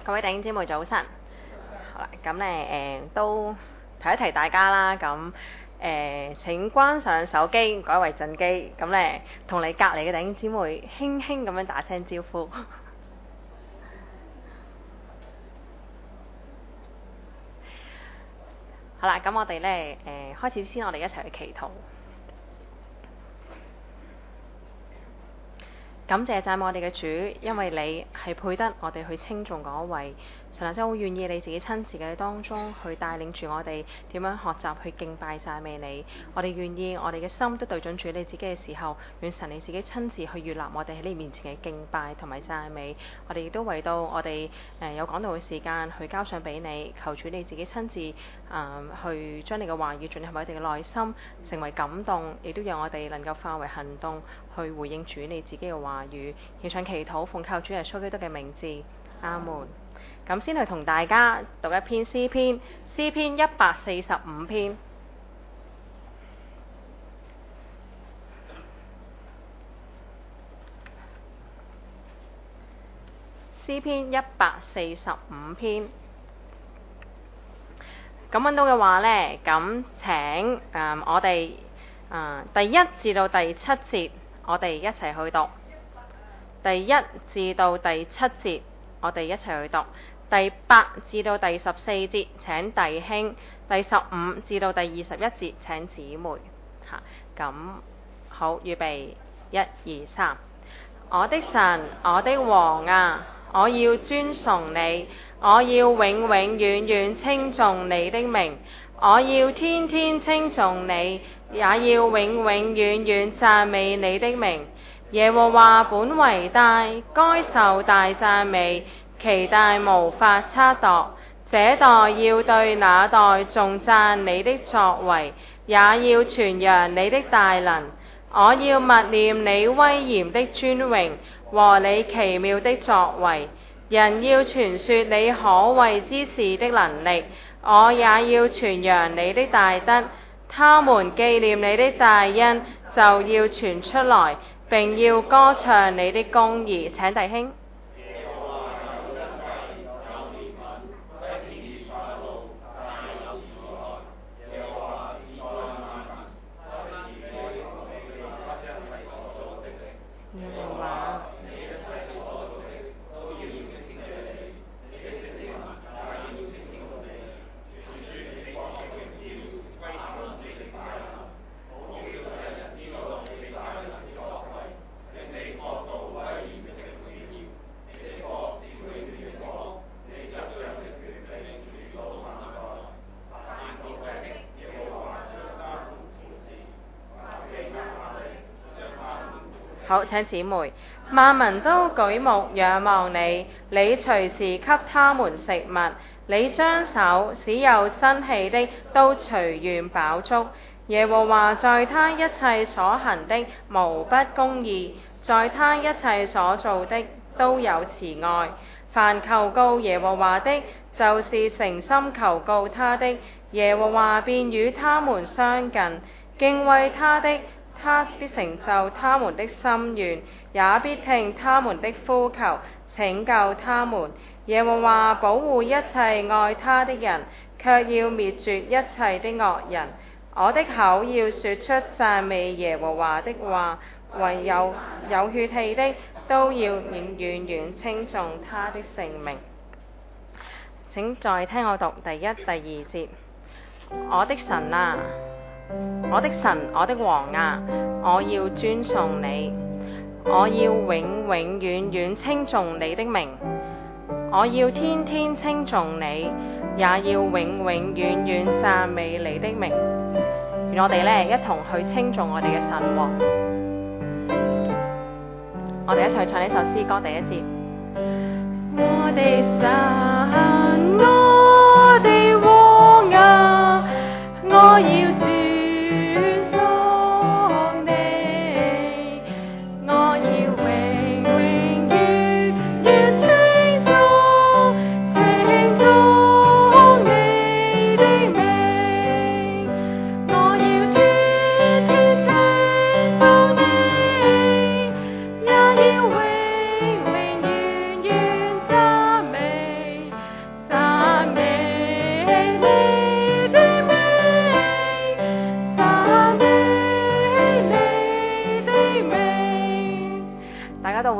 各位弟兄姊妹早晨，好啦，咁咧都提一提大家啦，咁請關上手機，改為陣機，咁咧同你隔離嘅弟兄姊妹輕輕咁樣打聲招呼。好啦，咁我哋咧開始先，我哋一齊去祈禱。感謝讚美我哋嘅主，因為你係配得我哋去稱頌嗰一位。神啊，真係好願意你自己親自嘅當中去帶領住我哋點樣學習去敬拜讚美你。我哋願意我哋嘅心都對準住你自己嘅時候，願神你自己親自去悅納我哋喺你面前嘅敬拜同埋讚美。我哋亦都為到我哋有講道嘅時間去交上俾你，求主你自己親自去將你嘅話語進入我哋嘅內心，成為感動，亦都讓我哋能夠化為行動去回應主你自己嘅話語。獻上祈禱，奉靠主耶穌基督嘅名字，阿門。咁先去同大家讀一篇詩篇，詩篇145篇。詩篇145篇。咁揾到嘅話呢，咁請我哋第1至到第7節，我哋一齊去讀。第1至到第7節，我哋一齊去讀。第8至到第14節請弟兄，第15至到第21節請姊妹。咁好，預備1、2、3。我的神，我的王啊，我要尊崇你，我要永永遠遠稱頌你的名，我要天天稱頌你，也要永永遠遠讚美你的名。耶和華本為大，該受大讚美，其大無法測度。這代要對那代頌讚你的作為，也要傳揚你的大能。我要默念你威嚴的尊榮和你奇妙的作為，人要傳說你可畏之事的能力，我也要傳揚你的大德。他們紀念你的大恩，就要傳出來，並要歌唱你的公義。請弟兄。好，請姊妹，萬民都舉目仰望你，你隨時給他們食物，你張手使有生氣的都隨願飽足。耶和華在他一切所行的無不公義，在他一切所做的都有慈愛。凡求告耶和華的，就是誠心求告他的，耶和華便與他們相近。敬畏他的，他必成就他們的心願，也必聽他們的呼求，拯救他們。耶和華保護一切愛他的人，卻要滅絕一切的惡人。我的口要說出讚美耶和華的話，唯有血氣的都要遠遠稱頌他的聖名。請再聽我讀第1、第2節。我的神啊，我的神，我的王啊，我要尊崇你，我要永永遠遠稱頌你的名，我要天天稱頌你，也要永永遠遠讚美你的名。願我哋一同去稱頌我哋嘅神王。我哋一齊唱呢首詩歌第1節。我的神，我的王啊，我要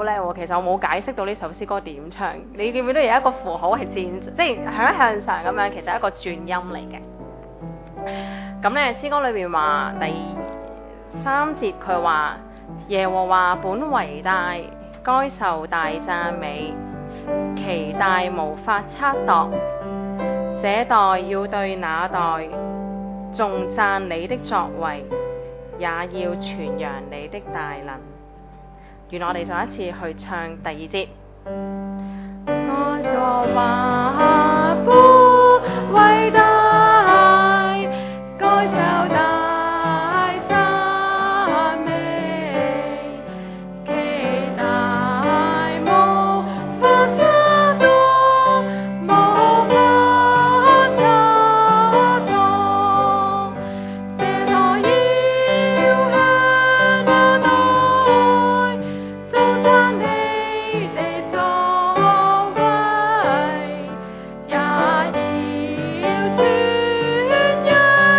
叻喎，其實我冇解釋到呢首詩歌點唱。你記唔記得有一個符號係轉，即係向上咁樣，其實係一個轉音嚟嘅。咁呢詩歌裏邊話第3節佢話耶和華本為大，該受大讚美，其大無法測度。這代要對那代頌讚你的作為，也要傳揚你的大能。原來我哋再一次去唱第2節。耶和華本為大，該受大讚美，其大無法測度，無法測度。這代要向那代頌讚你的作為，也要傳揚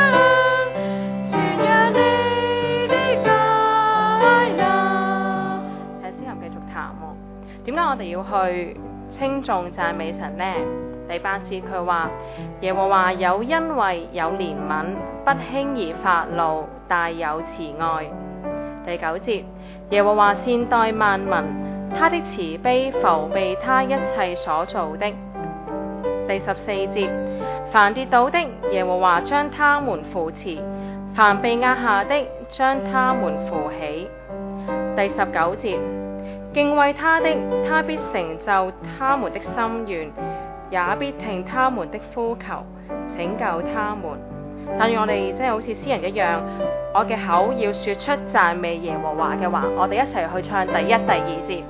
你的大能。請詩人繼續彈喎。點解我哋要去稱頌讚美神呢？第8節佢話耶和華有恩惠有憐憫，不輕易發怒，大有慈愛。第9節耶和華善待萬民，他的慈悲覆庇他一切所造的。第14節凡跌倒的，耶和華將他們扶持，凡被壓下的，將他們扶起。第19節敬畏他的，他必成就他們的心願，也必聽他們的呼求，拯救他們。但願我哋即係好似詩人一樣，我嘅口要說出讚美耶和華嘅話。我哋一齊去唱第1、第2節。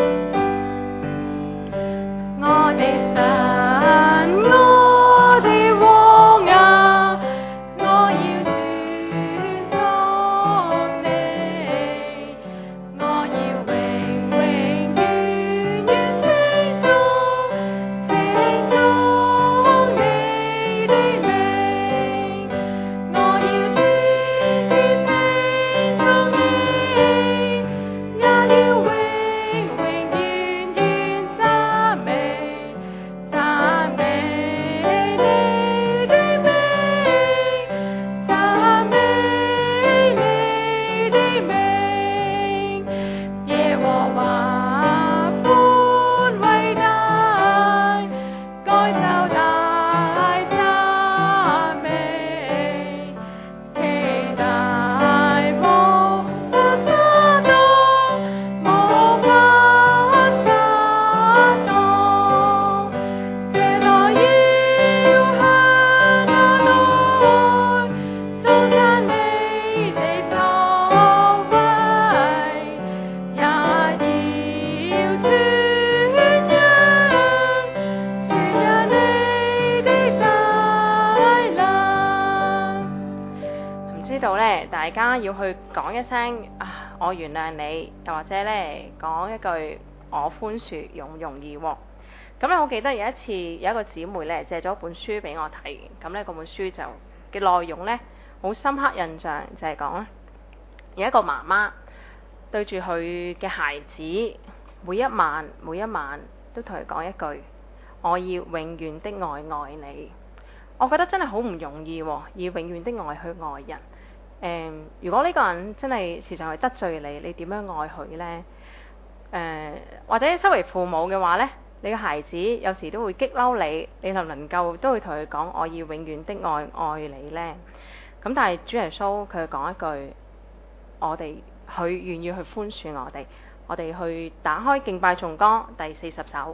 我哋神，我哋王啊，我要傳頌你，我要永永遠遠稱頌你的名，我要天天稱頌你，也要永永遠遠讚美讚美你的名，讚美你的名。耶和華本為大，該受大讚美，其大無法測度，無法測度。這代要向那代頌讚你的作為，也要傳揚你的大能。唔知道呢，大家要去講一聲啊，我原諒你，又或者呢講一句我寬恕，容唔容易喎？咁咧，我記得有一次有一個姊妹咧借咗本書俾我睇，咁咧嗰本書就嘅內容咧好深刻印象，就係講咧有一個媽媽對住佢嘅孩子，每一晚都同佢講一句：我要永遠的愛你。我覺得真係好唔容易喎，以永遠的愛去愛人。如果呢個人真係時常係得罪你，你點樣愛佢呢？或者身為父母嘅話呢，你嘅孩子有時都會激嬲你，你能唔能夠都會同佢講我要永遠的愛你呢？咁但係主耶穌佢講一句，佢願意去寬恕我哋去打開敬拜頌歌第40首。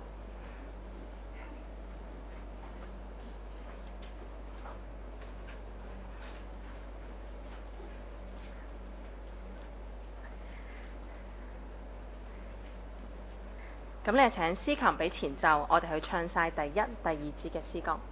咁你請司琴俾前奏，我哋去唱晒第1、第2節嘅詩歌。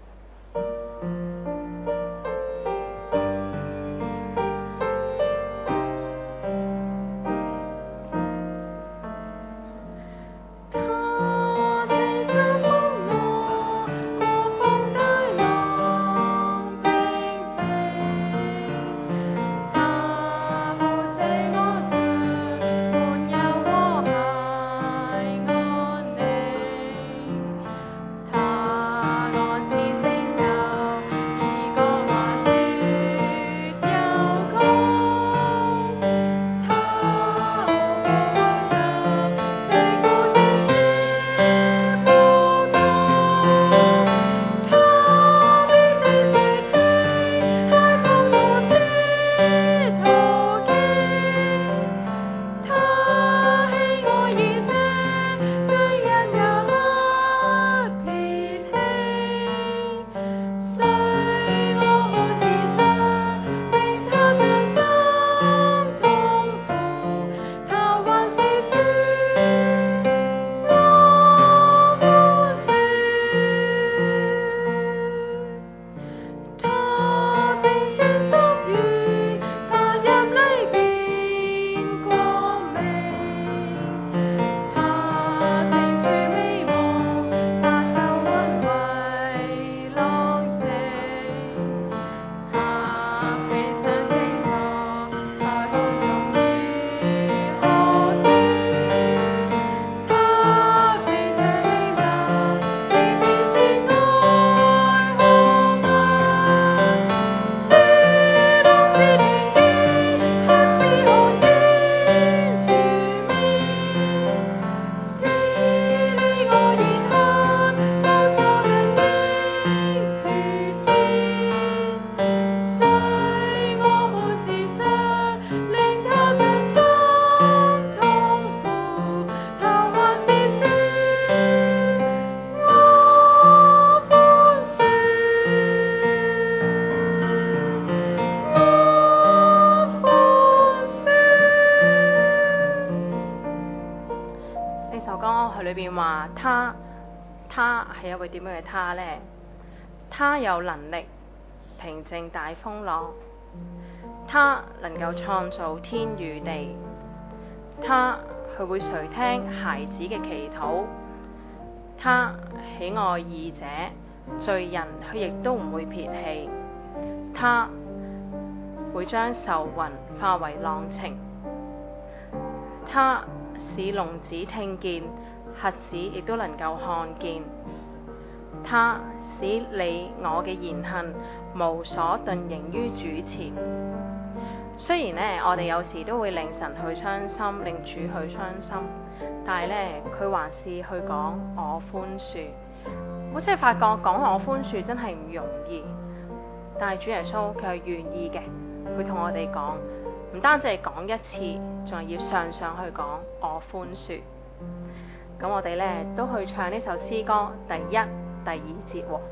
裏邊話他係一位點樣嘅他呢？他有能力平靜大風浪，他能夠創造天與地，佢會垂聽孩子嘅祈禱，他喜愛義者，罪人佢亦都唔會撇棄，他會將愁雲化為浪情，他使聾子聽見，瞎子亦都能夠看見，他使你我嘅言行無所遁形於主前。雖然呢，我哋有時都會令神去傷心，令主去傷心，但係呢，佢還是去講我寬恕。我真係發覺講我寬恕真係唔容易，但係主耶穌佢係願意嘅，佢同我哋講，唔單止係講一次，仲係要常常去講我寬恕。咁我哋呢，都去唱呢首詩歌第一、第二節喎。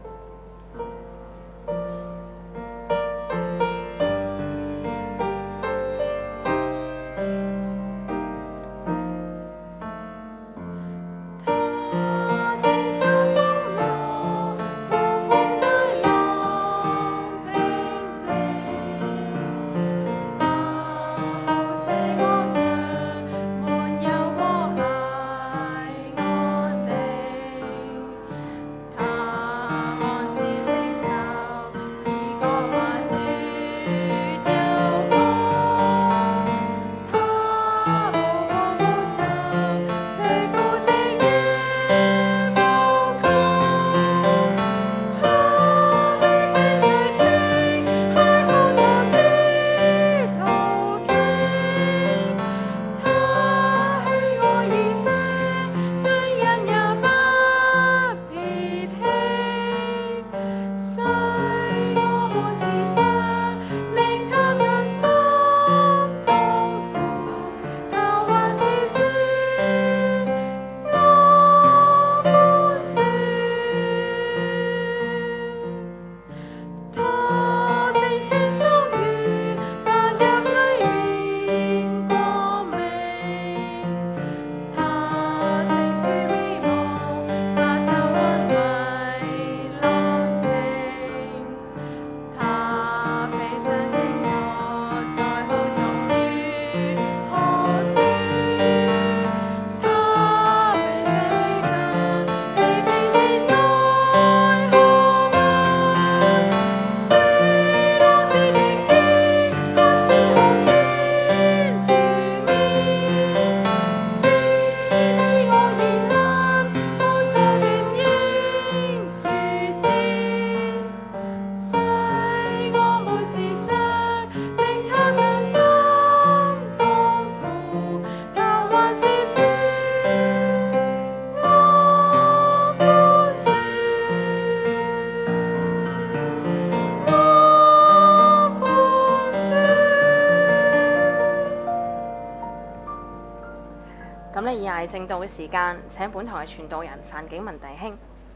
咁呢，以下係正道嘅時間，請本堂嘅傳道人范景文弟兄。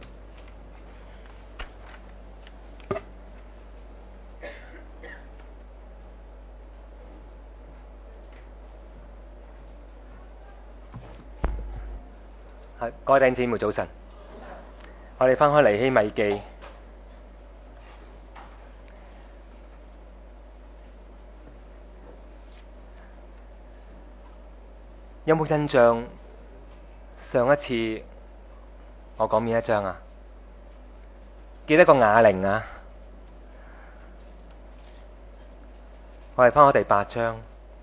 各位弟兄姊妹早晨，我哋翻開尼希米記，有冇印象？上一次我講邊一章啊？記得個啞鈴啊？我哋翻開第8章。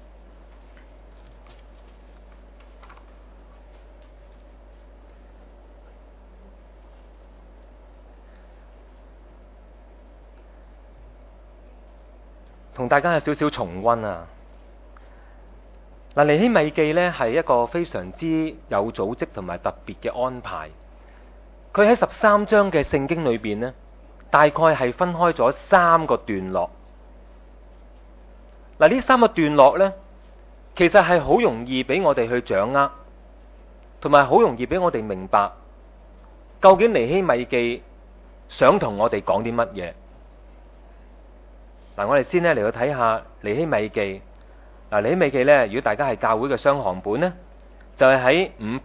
同大家有少少重溫啊！嗱，尼希米記呢係一個非常之有組織同埋特別嘅安排。佢喺13章嘅聖經裏邊呢，大概係分開咗3個段落。嗱，呢3個段落呢，其實係好容易俾我哋去掌握，同埋好容易俾我哋明白，究竟尼希米記想同我哋講啲乜嘢。嗱，我哋先咧嚟到睇下尼希米記。嗱，尼希米記咧，如果大家係教會嘅雙行本呢， 就係喺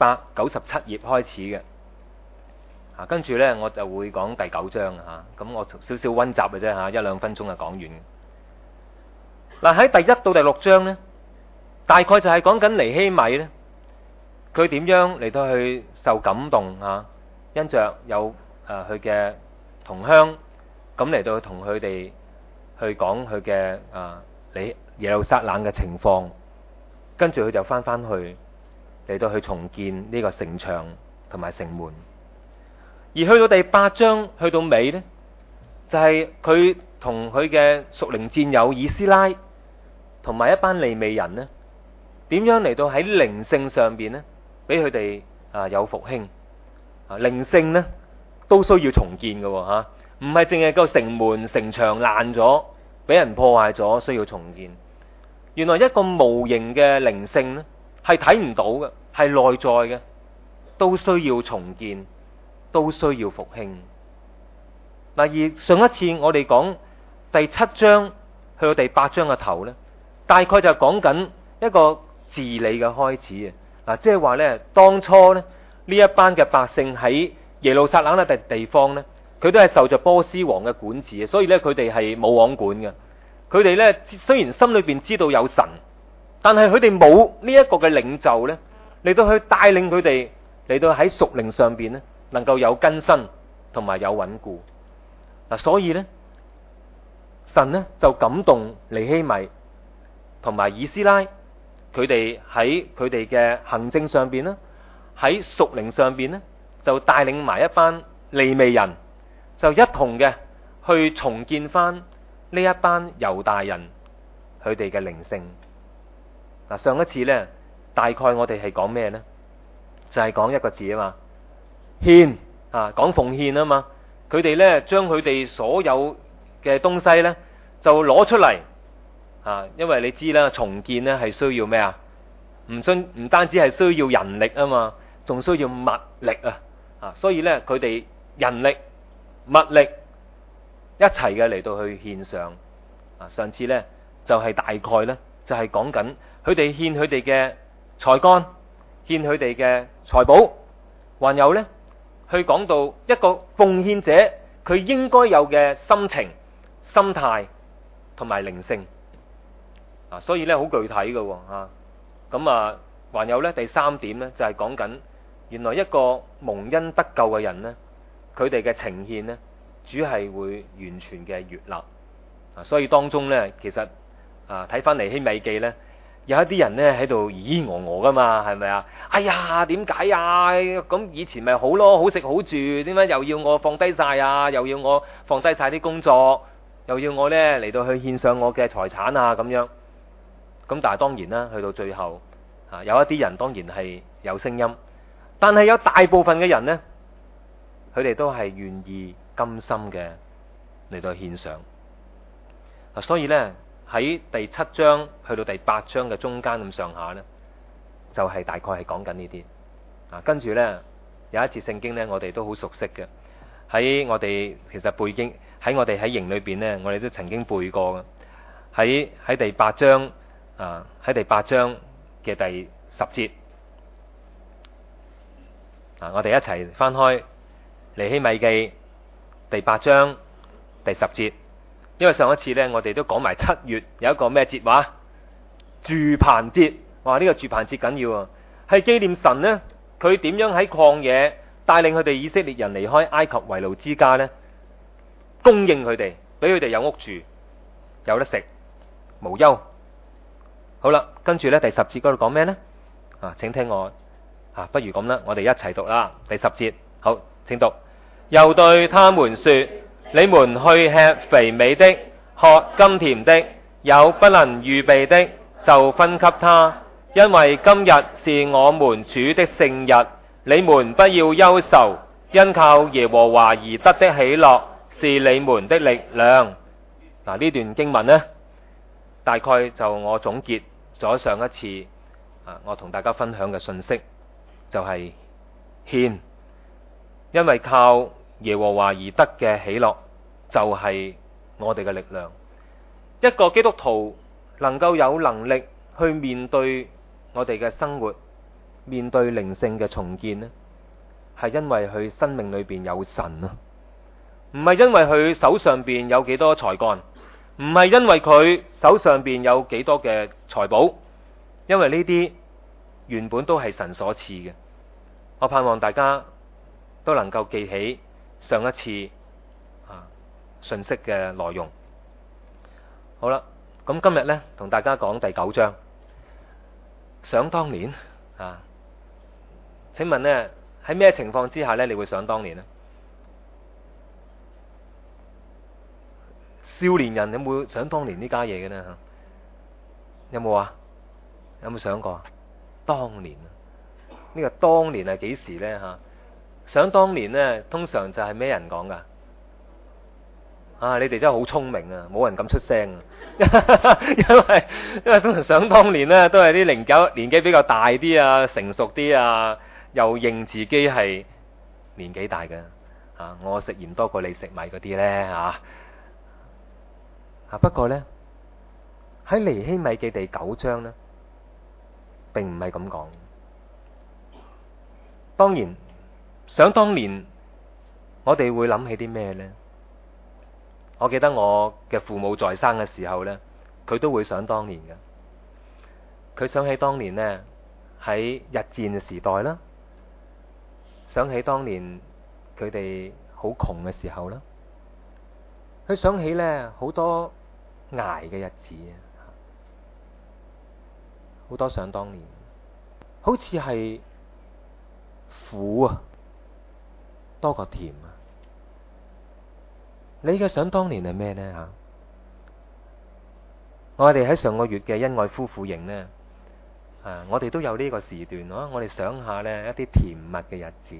597頁開始嘅。跟住呢，我就會講第9章咁我少少溫習嘅啫1-2分鐘就講完。嗱，喺第1到第6章呢，大概就係講緊尼希米呢，佢點樣嚟到去受感動因着有佢嘅同鄉咁嚟到同佢哋去講佢嘅耶路撒冷嘅情況，跟住佢就翻去嚟到去重建呢個城牆同埋城門。而去到第8章去到尾呢，就係佢同佢嘅屬靈戰友以斯拉同埋一班利未人呢，點樣嚟到喺靈性上邊呢，俾佢哋有復興。靈性呢都需要重建嘅唔係淨係個城門城牆爛咗，俾人破壞咗，需要重建。原來一個無形嘅靈性呢，係睇唔到嘅，係內在嘅，都需要重建，都需要復興。而上一次我哋講第7章去到第8章嘅頭呢，大概就講緊一個治理嘅開始即係話呢，當初呢一班嘅百姓喺耶路撒冷嘅地方呢，佢都係受着波斯王嘅管治，所以呢，佢哋係冇王管嘅。佢哋呢，雖然心裏邊知道有神，但係佢哋冇呢一個嘅領袖呢，嚟到去帶領佢哋嚟到喺屬靈上邊呢，能夠有根身同埋有穩固。所以呢，神呢就感動尼希米同埋以斯拉，佢哋喺佢哋嘅行政上邊呢，喺屬靈上邊呢，就帶領埋一班利未人，就一同嘅去重建翻呢一班猶大人佢哋嘅靈性。上一次呢，大概我哋係講咩呢？就係講一個字嘛，獻講奉獻嘛。佢哋呢，將佢哋所有嘅東西呢，就攞出嚟因為你知啦，重建呢係需要咩唔單止係需要人力嘛，仲需要物力所以呢，佢哋人力物力一齊嘅嚟到去獻上。上次呢，就係大概呢，就係講緊佢哋獻佢哋嘅才幹，獻佢哋嘅財寶，還有呢，去講到一個奉獻者佢應該有嘅心情、心態同埋靈性所以呢，好具體嘅咁還有呢，第3點呢，就係講緊原來一個蒙恩得救嘅人呢，佢哋嘅呈獻呢，主係會完全嘅悅納所以當中呢，其實睇翻尼希米記呢，有一啲人呢喺度咦咦我噶嘛，係咪哎呀，點解咁以前咪好咯，好食好住，點解又要我放低晒又要我放低晒啲工作，又要我呢嚟到去獻上我嘅財產咁樣。咁但係當然啦，去到最後有一啲人當然係有聲音，但係有大部分嘅人呢，佢哋都係願意甘心嘅嚟到獻上。所以呢，喺第7章去到第8章嘅中間咁上下呢，就係大概係講緊呢啲跟住呢，有一節聖經呢，我哋都好熟悉嘅，喺我哋其實背經喺我哋喺營裏邊呢，我哋都曾經背過嘅。喺第8章喺第8章嘅第10節我哋一齊翻開尼希米記第8章第10節。因為上一次呢，我哋都講埋7月有一個咩節話？住棚節。哇！呢個住棚節緊要係紀念神呢，佢點樣喺曠野帶領佢哋以色列人離開埃及為奴之家呢？供應佢哋，俾佢哋有屋住，有得食，無憂。好啦，跟住呢，第10節嗰度講咩呢？請聽我不如咁啦，我哋一齊讀啦。第10節，好，請讀。又對他們說：你們去吃肥美的，喝甘甜的，有不能預備的，就分給他，因為今日是我們主的聖日，你們不要憂愁，因靠耶和華而得的喜樂是你們的力量。呢段經文呢，大概就我總結咗上一次我同大家分享嘅信息，就係獻，因為靠耶和華而得嘅喜樂就係我哋嘅力量。一個基督徒能夠有能力去面對我哋嘅生活， 面對靈性嘅重建呢？係因為佢生命裏邊有神啊，唔係因為佢手上邊有幾多才幹，唔係因為佢手上邊有幾多嘅財寶，因為呢啲原本都係神所賜嘅。我盼望大家都能夠記起上一次信息嘅內容。好啦，咁今日呢，同大家講第9章。想當年啊，請問呢，喺咩情況之下呢，你會想當年呢？少年人有冇想當年呢家嘢嘅呢？有冇啊？有冇想過？當年呢個當年係幾時呢？想當年呢，通常就係咩人講噶？你哋真係好聰明啊！冇人敢出聲啊，因為通常想當年呢，都係啲年紀比較大啲啊，成熟啲啊，又認自己係年紀大嘅我食鹽多過你食米嗰啲呢。不過呢，喺尼希米記第9章呢，並唔係咁講。當然，想當年我哋會諗起啲咩呢？我記得我嘅父母在生嘅時候呢，佢都會想當年嘅。佢想起當年呢，喺日戰嘅時代啦，想起當年佢哋好窮嘅時候啦，佢想起呢好多捱嘅日子，好多想當年，好似係苦啊多過甜啊。你嘅想當年係咩呢？我哋喺上個月嘅恩愛夫婦營呢，我哋都有呢個時段咯。我哋想下呢一啲甜蜜嘅日子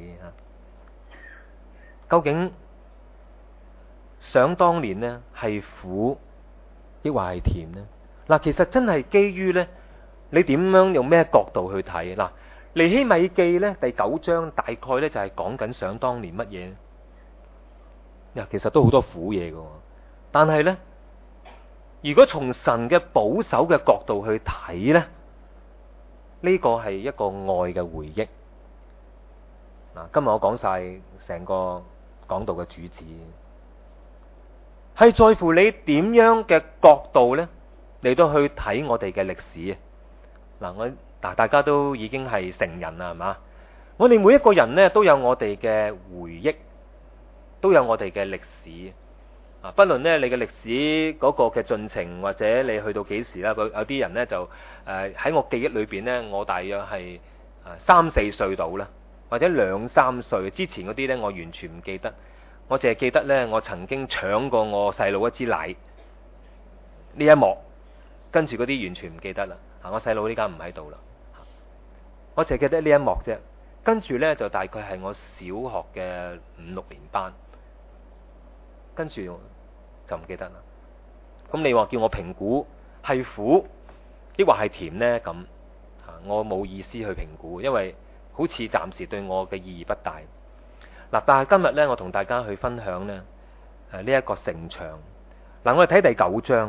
究竟想當年呢係苦抑或係甜呢？嗱，其實真係基於呢，你點樣用咩角度去睇？嗱，尼希米記呢第9章大概呢就係講緊想當年乜嘢？其實都好多苦嘢㗎，但係呢，如果從神嘅保守嘅角度去睇呢，呢個係一個愛嘅回憶。今日我講晒成個講道嘅主旨，係在乎你點樣嘅角度呢嚟到去睇我哋嘅歷史。大家都已經係成人啦，係嘛？我哋每一個人呢都有我哋嘅回憶。都有我哋嘅歷史不論呢你嘅歷史嗰個嘅進程，或者你去到幾時啦。有啲人呢就喺我記憶裏邊呢，我大約係3、4歲到啦，或者2、3歲之前嗰啲呢，我完全唔記得。我淨係記得呢，我曾經搶過我細佬一支奶呢一幕，跟住嗰啲完全唔記得啦。我細佬呢家唔喺度啦，我淨係記得呢一幕啫。跟住呢，就大概係我小學嘅5、6年班。跟住就唔記得啦。咁你話叫我評估係苦抑或係甜呢？咁我冇意思去評估，因為好似暫時對我嘅意義不大。但係今日呢，我同大家去分享呢呢一個城牆。我哋睇第9章。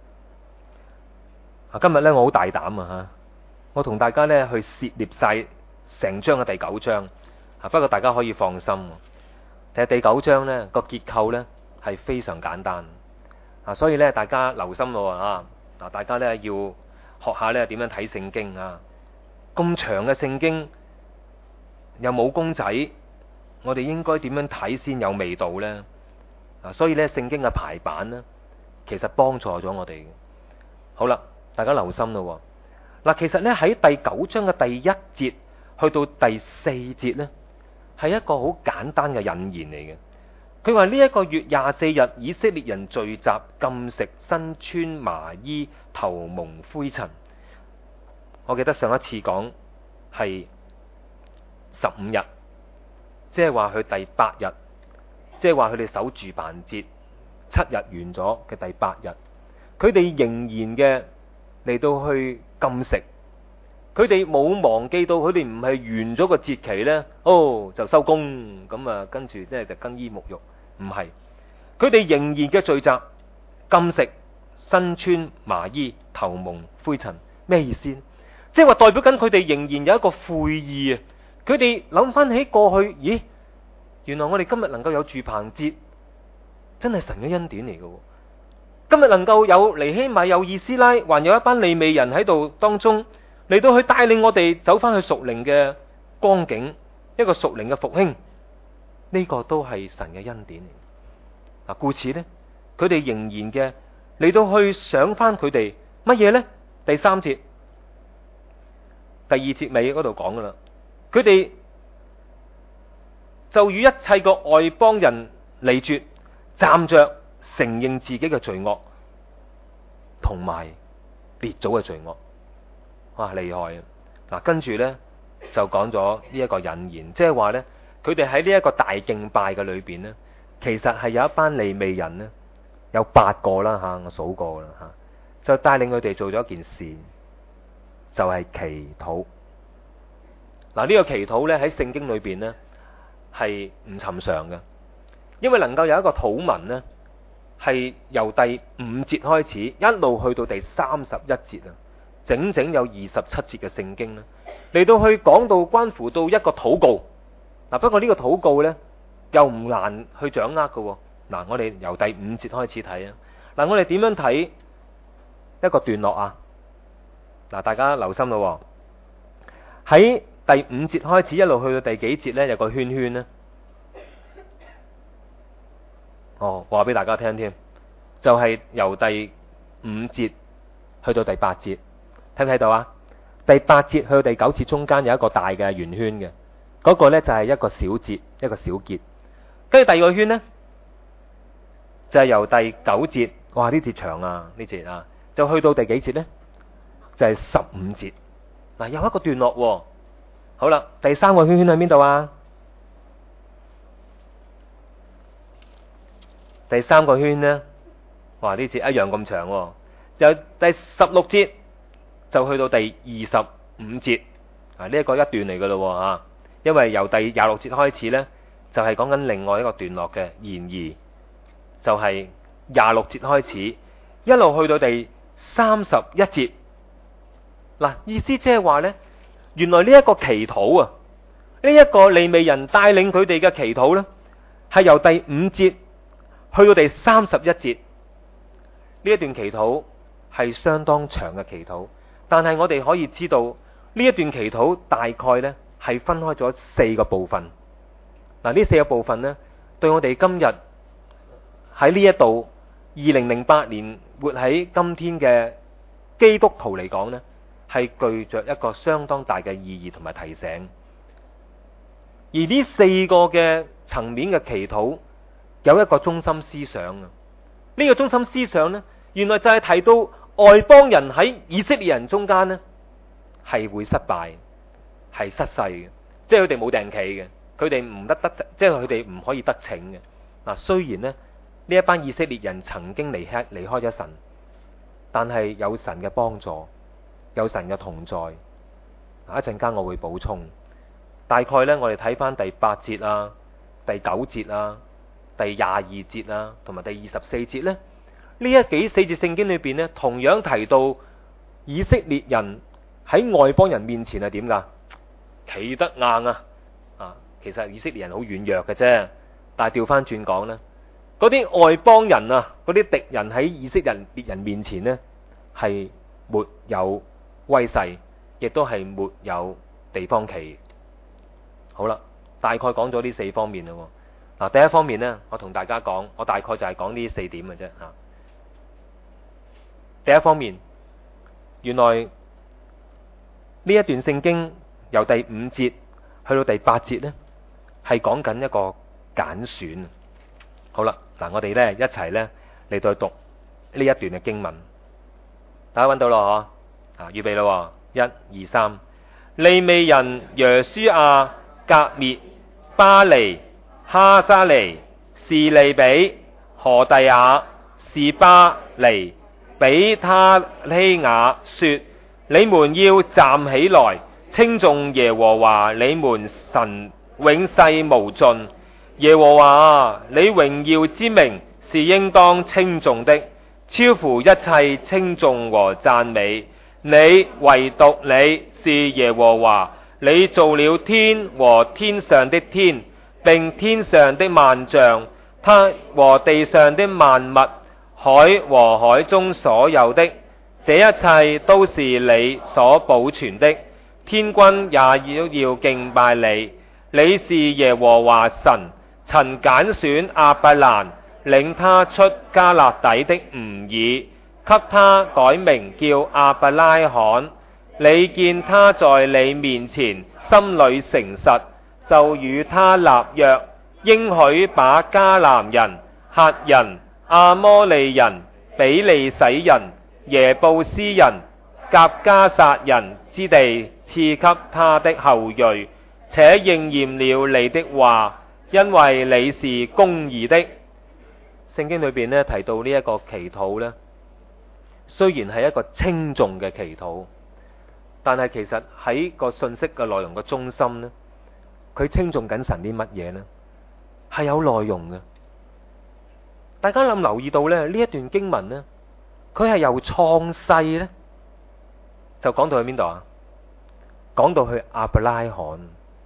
今日呢，我好大膽啊！我同大家呢去涉獵晒成章嘅第9章。不過大家可以放心，其實第9章呢個結構呢係非常簡單所以咧大家留心咯大家咧要學下咧點樣睇聖經咁長嘅聖經又冇公仔，我哋應該點樣睇先有味道呢？所以咧聖經嘅排版呢，其實幫助咗我哋。好啦，大家留心咯其實咧喺第9章嘅第1節去到第4節呢，係一個好簡單嘅引言嚟嘅。佢話呢一個月24日，以色列人聚集禁食，身穿麻衣，頭蒙灰塵。我記得上一次講係15日，即係話佢第8日，即係話佢哋守住棚節7日完咗嘅第8日，佢哋仍然嘅嚟到去禁食，佢哋冇忘記到佢哋唔係完咗個節期呢，就收工咁跟住即係就更衣沐浴。唔係，佢哋仍然嘅聚集禁食，身穿麻衣，頭蒙灰塵。咩意思？ 即係話代表緊佢哋仍然有一個悔意啊！佢哋諗翻起過去，咦，原來我哋今日能夠有住棚節，真係神嘅恩典嚟嘅。今日能夠有尼希米、有以斯拉，還有一班利未人喺度當中嚟到去帶領我哋走翻去屬靈嘅光景，一個屬靈嘅復興，呢個都係神嘅恩典嚟。嗱，故此呢，佢哋仍然嘅嚟到去想翻佢哋乜嘢呢？第3節、第2節尾嗰度講噶啦，佢哋就與一切個外邦人離絕，站着承認自己嘅罪惡同埋列祖嘅罪惡。哇，厲害啊！嗱，跟住呢，就講咗呢一個引言，即係話呢，佢哋喺呢一個大敬拜嘅裏邊呢，其實係有一班利未人呢，有8個啦吓，我數過啦吓，就帶領佢哋做咗一件事，就係祈禱。嗱，呢個祈禱呢，喺聖經裏邊呢，係唔尋常嘅，因為能夠有一個禱文呢，係由第5節開始一路去到第31節啊，整整有27節嘅聖經呢，嚟到去講到關乎到一個禱告。嗱，不過呢個禱告呢，又唔難去掌握嘅。嗱，我哋由第5節開始睇啊。嗱，我哋點樣睇一個段落啊？嗱，大家留心咯。喺第5節開始一路去到第幾節呢？有個圈圈呢。話俾大家聽添，就係由第5節去到第8節，睇唔睇到啊？第8節去到第9節中間有一個大嘅圓圈嘅，嗰個呢就係一個小節，一個小結。跟住第二個圈呢，就係由第9節，哇，呢節長啊，呢節啊，就去到第幾節呢？就係15節。嗱，有一個段落喎。好啦，第3個圈圈喺邊度啊？第3個圈呢，哇，呢節一樣咁長喎。就第16節就去到第25節，啊，呢一個一段嚟噶咯吓，因為由第26節開始呢，就係講緊另外一個段落嘅。然而就係26節開始一路去到第31節。嗱，意思即係話呢，原來呢一個祈禱啊，呢一個利未人帶領佢哋嘅祈禱呢，係由第5節去到第31節。呢一段祈禱係相當長嘅祈禱，但係我哋可以知道呢一段祈禱大概呢係分開咗4個部分。嗱，呢4個部分呢，對我哋今日喺呢一度2008年活喺今天嘅基督徒嚟講呢，係具着一個相當大嘅意義同埋提醒。而呢4個嘅層面嘅祈禱有一個中心思想啊，呢個中心思想呢，原來就係提到外邦人喺以色列人中間呢，係會失敗，係失勢嘅，即係佢哋冇定企嘅，佢哋唔得，即係佢哋唔可以得逞嘅。嗱，雖然呢一班以色列人曾經離開咗神，但係有神嘅幫助，有神嘅同在。一陣間我會補充，大概呢，我哋睇翻第8節啊、第9節啊、第22節啊，同埋第24節呢。呢4節聖經裏邊呢，同樣提到以色列人喺外邦人面前係點噶？企得硬啊！其實以色列人好軟弱嘅啫，但係調翻轉講呢，嗰啲外邦人啊，嗰啲敵人喺以色列人面前呢，係沒有威勢，亦都係沒有地方企。好啦，大概講咗呢4方面啦。嗱，第一方面呢，我同大家講，我大概就係講呢4點嘅啫吓。第一方面，原來呢一段聖經由第5節去到第8節呢，係講緊一個揀選。好啦，嗱，我哋呢一齊呢嚟到讀呢一段嘅經文，大家揾到咯嗬？預備咯，1、2、3。利未人耶書亞、革列、巴尼、哈扎尼、士利比、何第亞、士巴尼、比他希雅說：你們要站起來，稱頌耶和華你們神永世無盡。耶和華你榮耀之名是應當稱頌的，超乎一切稱頌和讚美。 你唯獨你是耶和華，你造了天和天上的天，並天上的萬象，他和地上的萬物，海和海中所有的，這一切都是你所保存的。天軍也要敬拜你。你是耶和華神，曾揀選亞伯蘭，領他出迦勒底的吾爾，給他改名叫亞伯拉罕。你見他在你面前心裏誠實，就與他立約，應許把迦南人、赫人、亞摩利人、比利洗人、耶布斯人、革迦撒人之地賜給他的後裔，且應驗了你的話，因為你是公義的。聖經裏邊咧提到呢一個祈禱呢，雖然係一個稱頌嘅祈禱，但係其實喺個信息嘅內容嘅中心呢，佢稱頌緊神啲乜嘢呢？係有內容嘅。大家有冇留意到咧？呢一段經文呢，佢係由創世呢，就講到去邊度啊？講到去亞伯拉罕。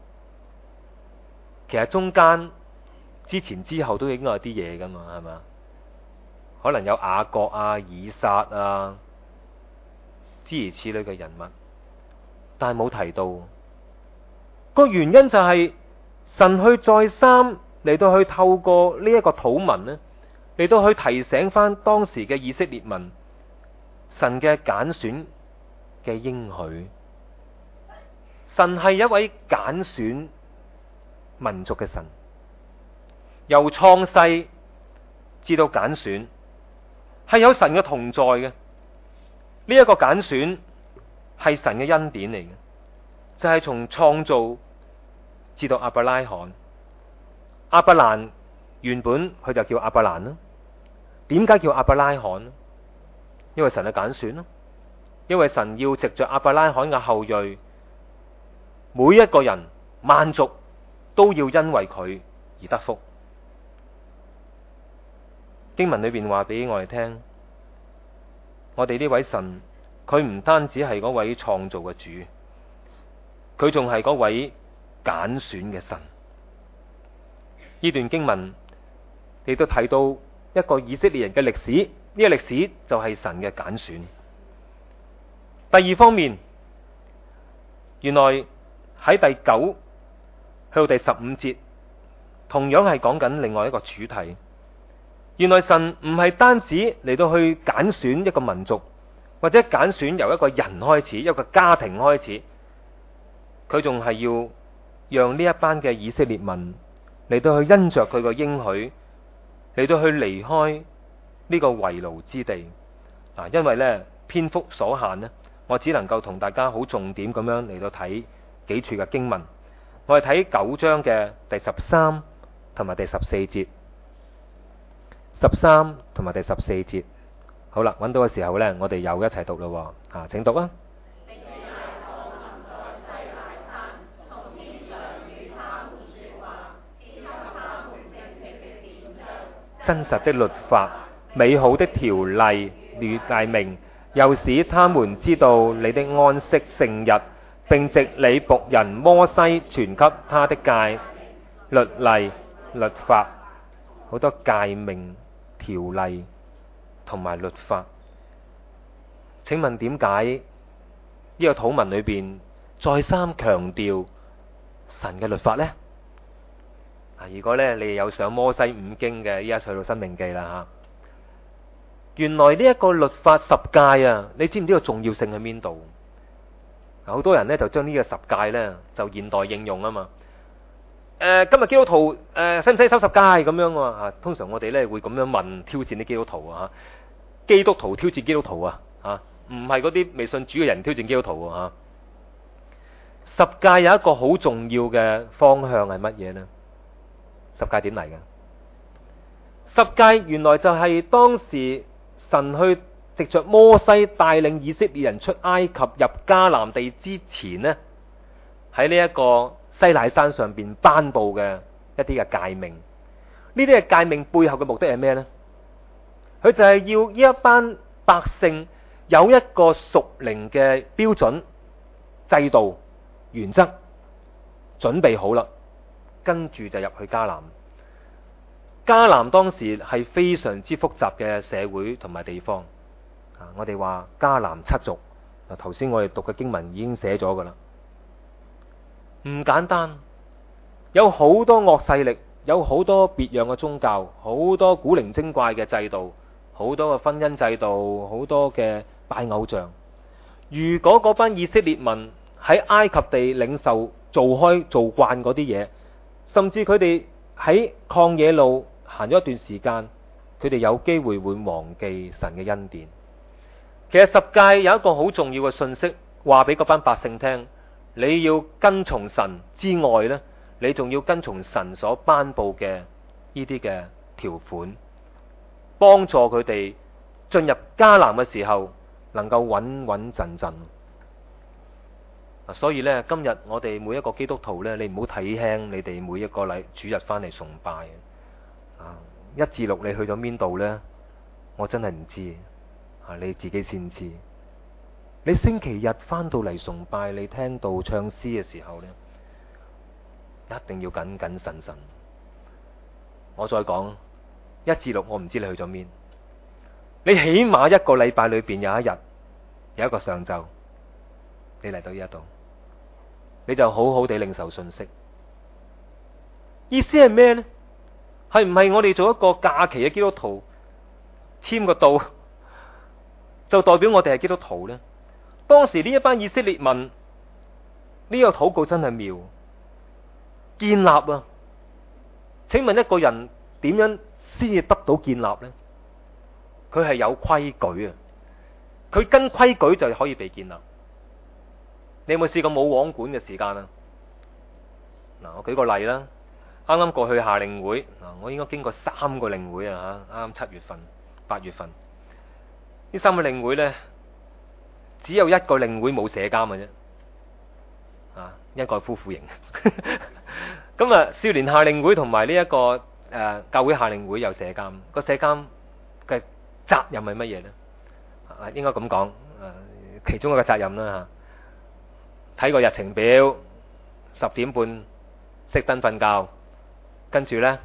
其實中間之前之後都應該有啲嘢噶嘛，係嘛？可能有雅各啊、以撒啊，諸如此類嘅人物，但係冇提到。個原因就係神去再三嚟到去透過呢一個禱文呢，嚟到去提醒翻當時嘅以色列民，神嘅揀選嘅應許。神係一位揀選民族嘅神，由創世至到揀選，係有神嘅同在嘅。呢一個揀選係神嘅恩典嚟嘅，就係從創造至到亞伯拉罕。亞伯蘭原本佢就叫亞伯蘭啦，點解叫亞伯拉罕呢？因為神嘅揀選咯，因為神要藉着亞伯拉罕嘅後裔，每一個人萬族都要因為佢而得福。經文裏邊話俾我哋聽，我哋呢位神，佢唔單止係嗰位創造嘅主，佢仲係嗰位揀選嘅神。呢段經文亦都睇到一個以色列人嘅歷史，呢個歷史就係神嘅揀選。第二方面，原來喺第9去到第15節，同樣係講緊另外一個主題。原來神唔係單止嚟到去揀選一個民族，或者揀選由一個人開始，一個家庭開始，佢仲係要讓呢一班嘅以色列民嚟到去因着佢個應許，嚟到去離開呢個為奴之地。因為呢篇幅所限呢，我只能夠同大家好重點咁樣嚟到睇幾處嘅經文。我哋睇9章嘅第13同埋第14節，13同埋第14節。好啦，揾到嘅時候呢，我哋又一齊讀咯。請讀啊！真實的律法、美好的條例與誡命，又使他們知道你的安息聖日，並藉你僕人摩西傳給他的誡律例、律法。好多誡命、條例同埋律法。請問點解呢個禱文裏邊再三強調神嘅律法呢？如果咧你哋有上摩西五經嘅，依家去到申命記啦吓。原來呢一個律法10誡啊，你知唔知道重要性喺邊度？好多人呢就將呢個10誡呢就現代應用啊嘛。今日基督徒使唔使守10誡咁樣啊？通常我哋呢會咁樣問，挑戰啲基督徒啊。基督徒挑戰基督徒啊，唔係嗰啲未信主嘅人挑戰基督徒啊。10誡有一個好重要嘅方向係乜嘢呢？10誡點嚟嘅？10誡原來就係當時神去藉着摩西帶領以色列人出埃及入迦南地之前呢，喺呢一個西乃山上邊頒布嘅一啲嘅誡命。呢啲嘅誡命背後嘅目的係咩呢？佢就係要呢一班百姓有一個屬靈嘅標準、制度、原則，準備好啦，跟住就入去迦南。迦南當時係非常之複雜嘅社會同埋地方。我哋話迦南七族，頭先我哋讀嘅經文已經寫咗噶啦，唔簡單，有好多惡勢力，有好多別樣嘅宗教，好多古靈精怪嘅制度，好多嘅婚姻制度，好多嘅拜偶像。如果嗰班以色列民喺埃及地領受做慣嗰啲嘢，甚至佢哋喺曠野路行咗一段時間，佢哋有機會會忘記神嘅恩典。其實十誡有一個好重要嘅信息，話俾嗰班百姓聽，你要跟從神之外呢，你仲要跟從神所頒布嘅呢啲嘅條款，幫助佢哋進入迦南嘅時候能夠穩穩陣陣。所以呢，今日我哋每一個基督徒呢，你唔好睇輕你哋每一個主日翻嚟崇拜。1至6你去咗邊度呢？我真係唔知，你自己先知。你星期日翻到嚟崇拜，你聽到唱詩嘅時候呢，一定要謹謹慎慎。我再講1至6，我唔知你去咗邊。你起碼一個禮拜裏邊有一日，有一個上晝，你嚟到呢一度，你就好好地領受信息。意思係咩呢？係唔係我哋做一個假期嘅基督徒，簽個到就代表我哋係基督徒呢？當時呢一班以色列民呢個禱告真係妙，建立啊！請問一個人點樣先至得到建立呢？佢係有規矩啊，佢跟規矩就可以被建立。你有冇試過冇網管嘅時間啊？我舉個例啦，啱啱過去夏令會，我應該經過3個令會啊，啱啱7月份、8月份呢3個令會呢，只有一個令會冇社監嘅啫，一個係夫婦營。咁啊，少年夏令會同埋呢一個教會夏令會有社監，個社監嘅責任係乜嘢呢？應該咁講，其中一個責任啦吓，睇個日程表，10點半熄燈瞓覺，跟住呢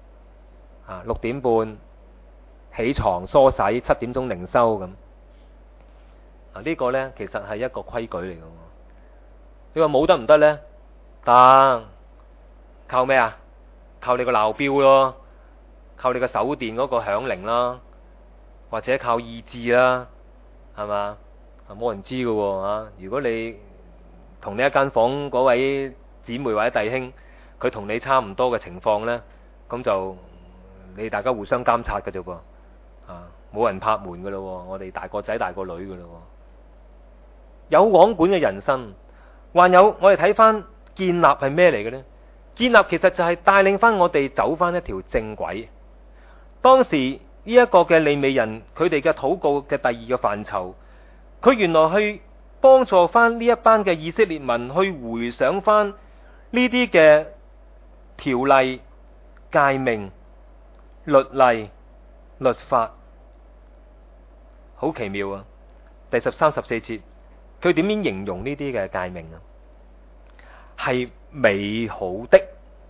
6點半起床梳洗，7點鐘靈修咁。呢個呢其實係一個規矩嚟嘅。你話冇得唔得呢？得，靠咩啊？靠你個鬧錶咯，靠你個手電嗰個響鈴啦，或者靠意志啦，係嘛？冇人知㗎喎。如果你同呢一間房嗰位姊妹或者弟兄，佢同你差唔多嘅情況呢，咁就你大家互相監察嘅啫噃。冇人拍門㗎咯。我哋大個仔大個女㗎咯。有網管嘅人生，還有我哋睇翻建立係咩嚟嘅呢？建立其實就係帶領翻我哋走翻一條正軌。當時呢一個嘅利未人，佢哋嘅禱告嘅第二個範疇，佢原來去幫助翻呢一班嘅以色列民去回想翻呢啲嘅條例、誡命、律例、律法，好奇妙啊！第13、14節，佢點樣形容呢啲嘅誡命啊？係美好的，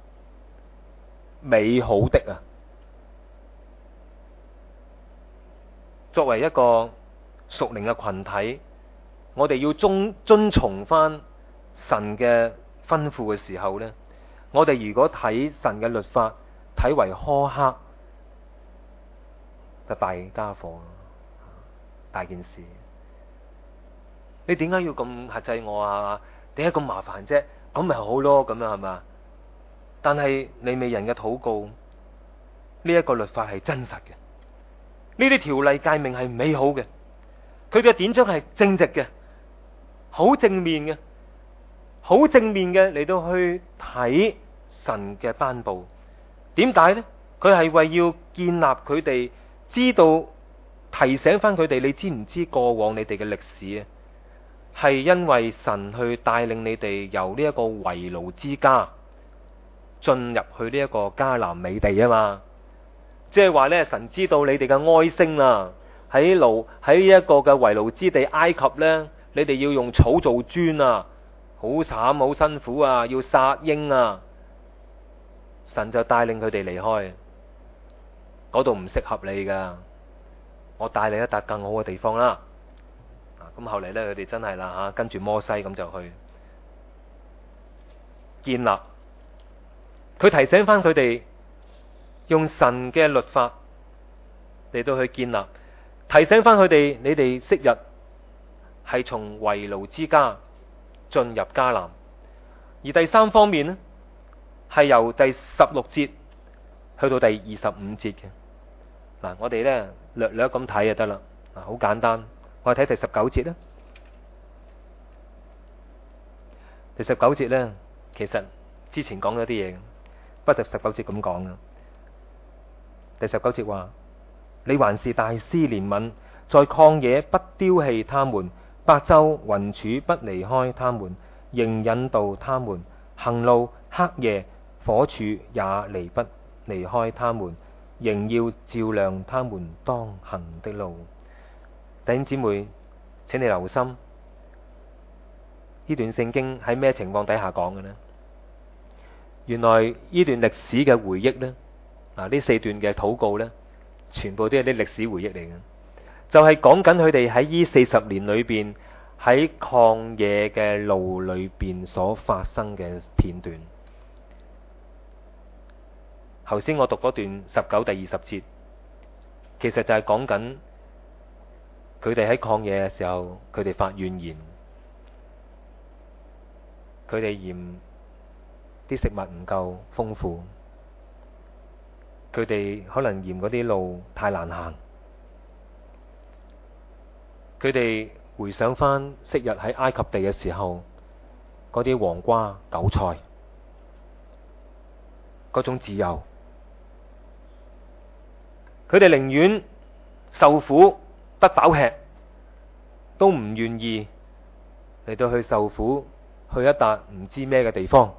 美好的啊！作為一個屬靈嘅群體，我哋要遵從翻神嘅吩咐嘅時候呢，我哋如果睇神嘅律法睇為苛刻，就大家伙，大件事。你點解要咁轄制我啊？點解咁麻煩啫？咁咪好咯，咁樣係嘛？但係利未人嘅禱告，呢一個律法係真實嘅，呢啲條例誡命係美好嘅，佢嘅典章係正直嘅，好正面嘅，好正面嘅嚟到去睇神嘅頒布。點解呢？佢係為要建立佢哋，知道提醒翻佢哋，你知唔知過往你哋嘅歷史啊？係因為神去帶領你哋由呢一個為奴之家進入去呢一個迦南美地啊嘛，即係話呢，神知道你哋嘅哀聲啦， 喺呢一個嘅為奴之地埃及呢，你哋要用草做磚啊，好慘好辛苦啊，要殺鷹啊。神就帶領佢哋離開，嗰度唔適合你噶，我帶你一笪更好嘅地方啦。咁後嚟呢，佢哋真係啦吓，跟住摩西咁就去建立。佢提醒翻佢哋用神嘅律法嚟到去建立，提醒翻佢哋，你哋昔日係從為奴之家進入迦南。而第三方面呢，係由第16節去到第25節嘅。嗱，我哋呢略略咁睇就得啦。好簡單，我哋睇第19節啦。第19節呢，其實之前講咗啲嘢，不過第19節咁講啦。第19節話：你還是大施憐憫，在曠野不丟棄他們，白晝雲柱不離開他們，仍引導他們行路，黑夜火柱也離不離開他們，仍要照亮他們當行的路。弟兄姊妹，請你留心，呢段聖經喺咩情況底下講嘅呢？原來呢段歷史嘅回憶呢，呢4段嘅禱告呢，全部都係啲歷史回憶嚟嘅，就係講緊佢哋喺呢40年裏邊喺曠野嘅路裏邊所發生嘅片段。頭先我讀嗰段19第20節，其實就係講緊佢哋喺曠野嘅時候，佢哋發怨言，佢哋嫌啲食物唔夠豐富，佢哋可能嫌嗰啲路太難行，佢哋回想翻昔日喺埃及地嘅時候，嗰啲黃瓜韭菜，嗰種自由，佢哋寧願受苦得飽吃，都唔願意嚟到去受苦去一笪唔知咩嘅地方。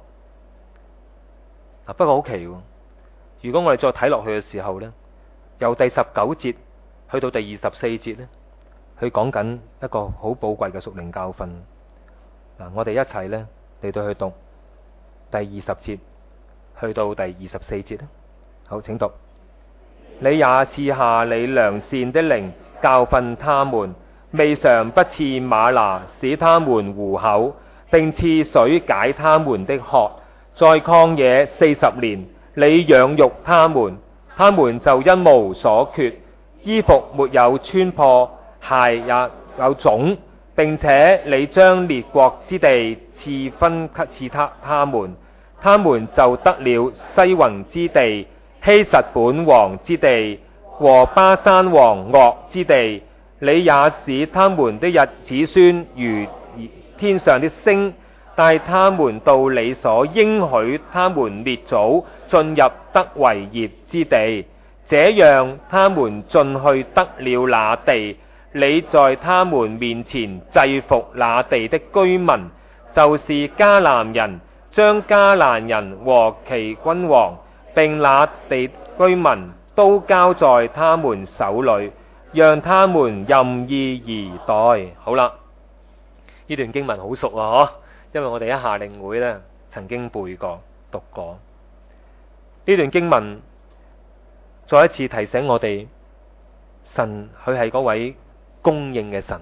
不過好奇喎，如果我哋再睇落去嘅時候呢，由第19節去到第24節呢，佢講緊一個好寶貴嘅屬靈教訓。我哋一齊呢嚟到去讀第20節去到第24節。好，請讀。你也賜下你良善的靈教訓他們，未嘗不賜嗎哪使他們糊口，並賜水解他們的渴。在曠野40年，你養育他們，他們就一無所缺，衣服沒有穿破，鞋也有腫，並且你將列國之地賜分給他們，他們就得了西宏之地、希實本王之地和巴珊王噩之地。你也使他們的子孫如天上的星，帶他們到你所應許他們列祖進入得為業之地，這樣他們進去得了那地。你在他們面前制服那地的居民，就是迦南人，將迦南人和其君王並那地居民都交在他們手裏，讓他們任意而待。好啦，呢段經文好熟啊，因為我哋喺夏令會呢曾經背過讀過。呢段經文再一次提醒我哋，神佢係嗰位供應嘅神。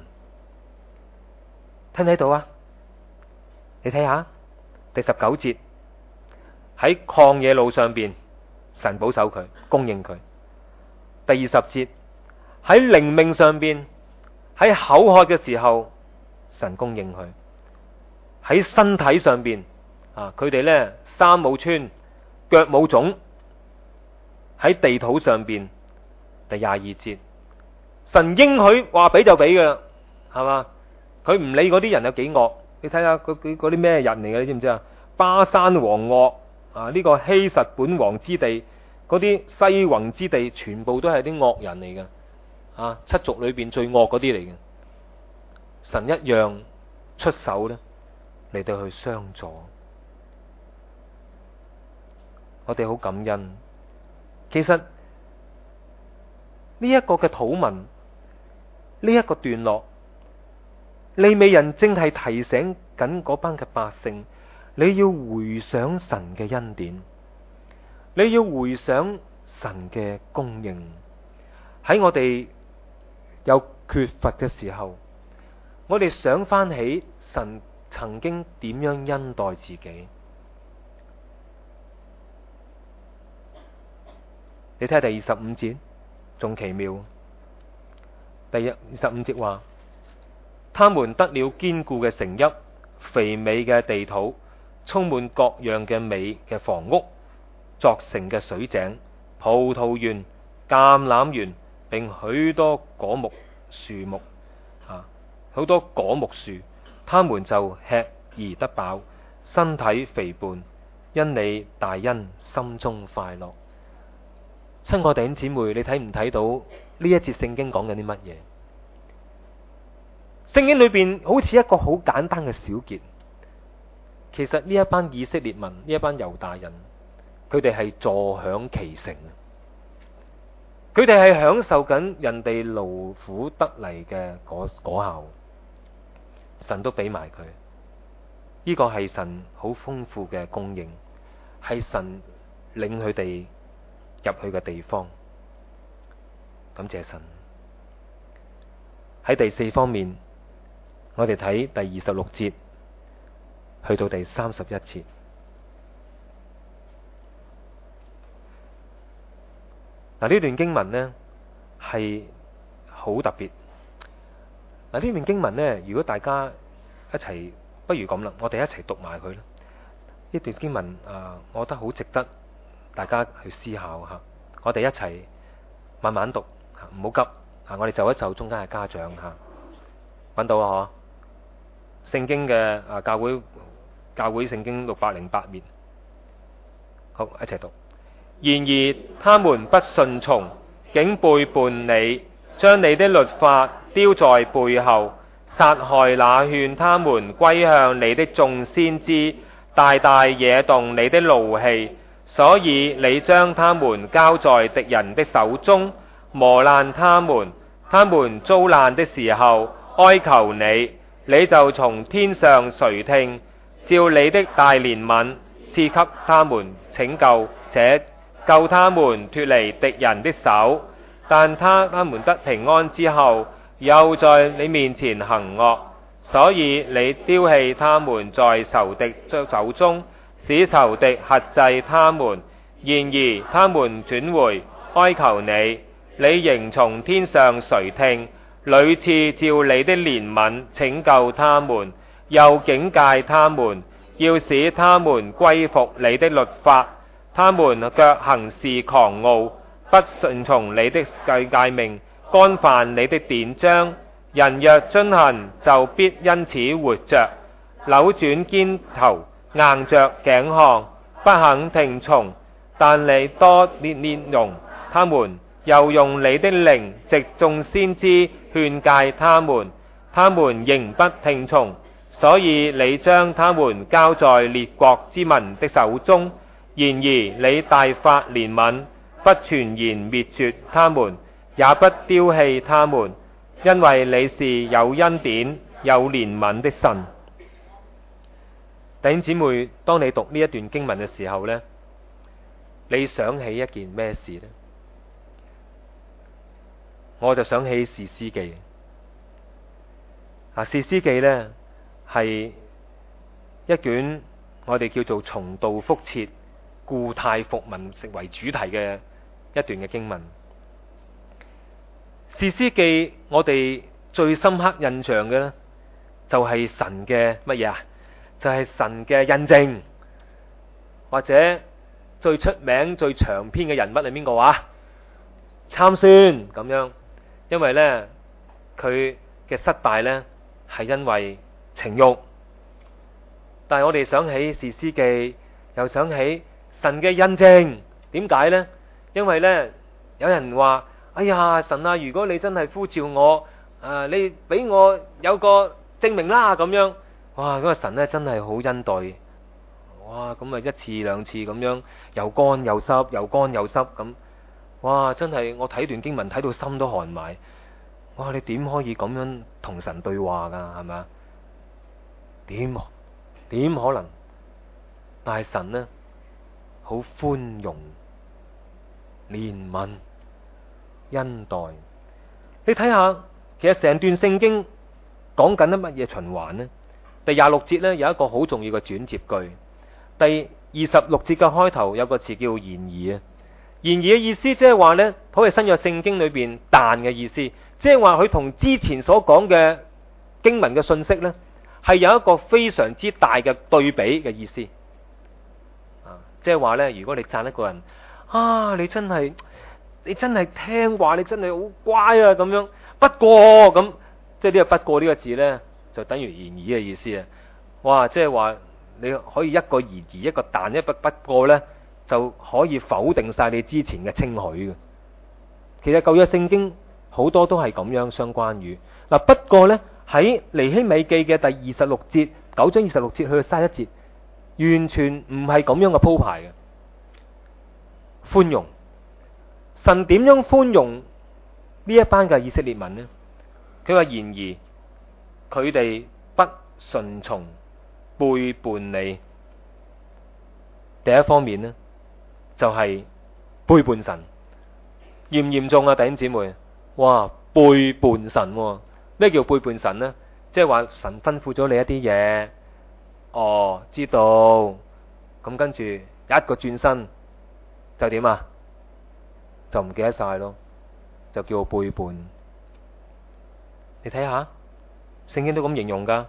睇唔睇到啊？你睇下第19節，喺曠野路上邊，神保守佢，供應佢。第20節，喺靈命上邊，喺口渴嘅時候，神供應佢。喺身體上邊，佢哋呢衫冇穿，腳冇腫。喺地土上邊，第22節，神應許話俾就俾噶啦，係嘛？佢唔理嗰啲人有幾惡，你睇下嗰啲咩人嚟嘅，你知唔知啊？巴珊王噩呢個希實本王之地，嗰啲西宏之地，全部都係啲惡人嚟嘅，七族裏邊最惡嗰啲嚟嘅。神一樣出手呢嚟到去相助，我哋好感恩。其實呢一個嘅土民， 呢一個段落，利未人正係提醒緊嗰班嘅百姓，你要回想神嘅恩典，你要回想神嘅供應。喺我哋有缺乏嘅時候，我哋想翻起神曾經點樣恩待自己。你睇下第25節，仲奇妙。第25節話，他們得了堅固嘅城邑，肥美嘅地土，充滿各樣嘅美嘅房屋，作成嘅水井、葡萄園、橄欖園，並許多果木樹木，好多果木樹，他們就吃而得飽，身體肥胖，因你大恩，心中快樂。親愛弟兄姊妹，你睇唔睇到呢一節聖經講緊啲乜嘢？聖經裏邊好似一個好簡單嘅小結，其實呢一班以色列民，呢一班猶大人，佢哋係坐享其成，佢哋係享受緊人哋勞苦得嚟嘅果效，神都俾埋佢。呢個係神好豐富嘅供應，係神領佢哋入去嘅地方。感謝神。喺第四方面，我哋睇第26節去到第31節。呢段經文呢係好特別。呢段經文呢，如果大家一齊，不如咁啦，我哋一齊讀埋佢啦。呢段經文我覺得好值得大家去思考下。我哋一齊慢慢讀，唔好急。我哋就一就中間嘅家長揾到啊！聖經嘅教會聖經608面，好，一齊讀。然而他們不順從，竟背叛你，將你的律法丟在背後，殺害那勸他們歸向你的眾先知，大大惹動你的怒氣，所以你將他們交在敵人的手中，磨難他們。他們遭難的時候哀求你，你就從天上垂聽，照你的大憐憫賜給他們拯救，且救他們脫離敵人的手。但他們得平安之後，又在你面前行惡，所以你丟棄他們在仇敵手中，使仇敵轄制他們。然而他們轉回哀求你，你仍從天上垂聽，屢次照你的憐憫拯救他們，又警戒他們，要使他們歸服你的律法。他們卻行事狂傲，不順從你的誡命，干犯你的典章。人若遵行，就必因此活着。扭轉肩頭，硬着頸項，不肯聽從。但你多寬容他們，又用你的靈藉眾先知勸誡他們，他們仍不聽從，所以你將他們交在列國之民的手中。然而你大發憐憫，不全然滅絕他們，也不丟棄他們，因為你是有恩典有憐憫的神。弟兄姊妹，當你讀呢一段經文嘅時候呢，你想起一件咩事呢？我就想起士師記。士師記呢係一卷我哋叫做重蹈覆轍、故態復萌為主題嘅一段嘅經文。士師記我哋最深刻印象嘅呢，就係神嘅乜嘢啊？就係神嘅印證，或者最出名最長篇嘅人物係邊個啊？參孫咁樣。因為呢，佢嘅失敗呢係因為情慾，但係我哋想起士師記，又想起神嘅印證。點解呢？因為呢，有人話：哎呀，神啊，如果你真係呼召我，你俾我有個證明啦咁樣。哇！嗰個神呢真係好恩待。哇！咁啊一次兩次咁樣，又乾又濕，又乾又濕咁。哇！真係我睇段經文睇到心都寒埋。 哇！你點可以咁樣同神對話噶？係咪啊？點可能？但係神呢，好寬容、憐憫、恩待。你睇下，其實成段聖經講緊乜嘢循環呢？第26節呢，有一個好重要嘅轉接句。第26節嘅開頭有個詞叫然而啊。然而嘅意思即係話呢，好似新約聖經裏邊但嘅意思，即係話佢同之前所講嘅經文嘅信息呢，係有一個非常之大嘅對比嘅意思。即係話呢，如果你讚一個人啊，你真係聽話，你真係好乖啊咁樣。不過咁，即係呢個不過呢個字呢，就等於然而嘅意思啊。哇！即係話你可以一個然而，一個但，一個不過呢，就可以否定晒你之前嘅稱許嘅。其實舊約聖經好多都係咁樣相關語。嗱，不過呢，喺尼希米記嘅第26節9章26節去到31節，完全唔係咁樣嘅鋪排嘅。寬容，神點樣寬容呢一班嘅以色列民呢？佢話然而佢哋不順從，背叛你。第一方面呢，就係背叛神，嚴唔嚴重啊？弟兄姊妹，哇，背叛神喎！咩叫背叛神呢？即係話神吩咐咗你一啲嘢，哦，知道，咁跟住一個轉身就點啊？就唔記得晒咯，就叫背叛。你睇下，聖經都咁形容噶，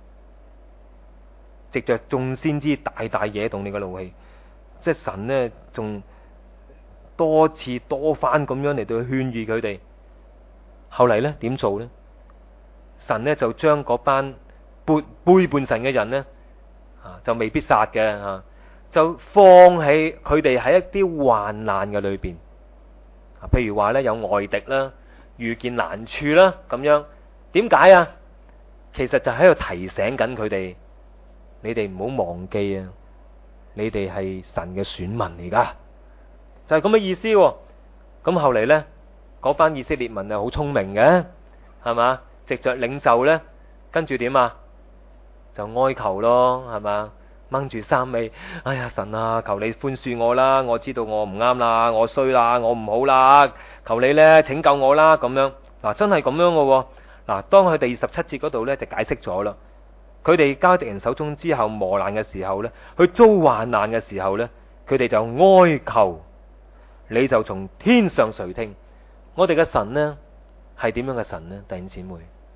藉着眾先知大大惹動你嘅怒氣，即係神呢，仲多次多番咁樣嚟到勸喻佢哋。後嚟呢點做呢？神呢就將嗰班背叛神嘅人呢，就未必殺嘅，就放棄佢哋喺一啲患難嘅裏邊。譬如話呢，有外敵啦，遇見難處啦，咁樣點解啊？其實就喺度提醒緊佢哋，你哋唔好忘記啊，你哋係神嘅選民嚟噶，就係咁嘅意思。咁後嚟呢，嗰班以色列民係好聰明嘅，係嘛？藉着領袖呢，跟住點啊？就哀求咯，係嘛？掹住衫尾，哎呀神啊，求你寬恕我啦！我知道我唔啱啦，我衰啦，我唔好啦，求你呢拯救我啦！咁樣嗱，真係咁樣嘅。嗱，當佢第27節嗰度呢，就解釋咗啦。佢哋交敵人手中之後磨難嘅時候呢，去遭患難嘅時候呢，佢哋就哀求，你就從天上垂聽。我哋嘅神呢，係點樣嘅神呢？弟兄姊妹，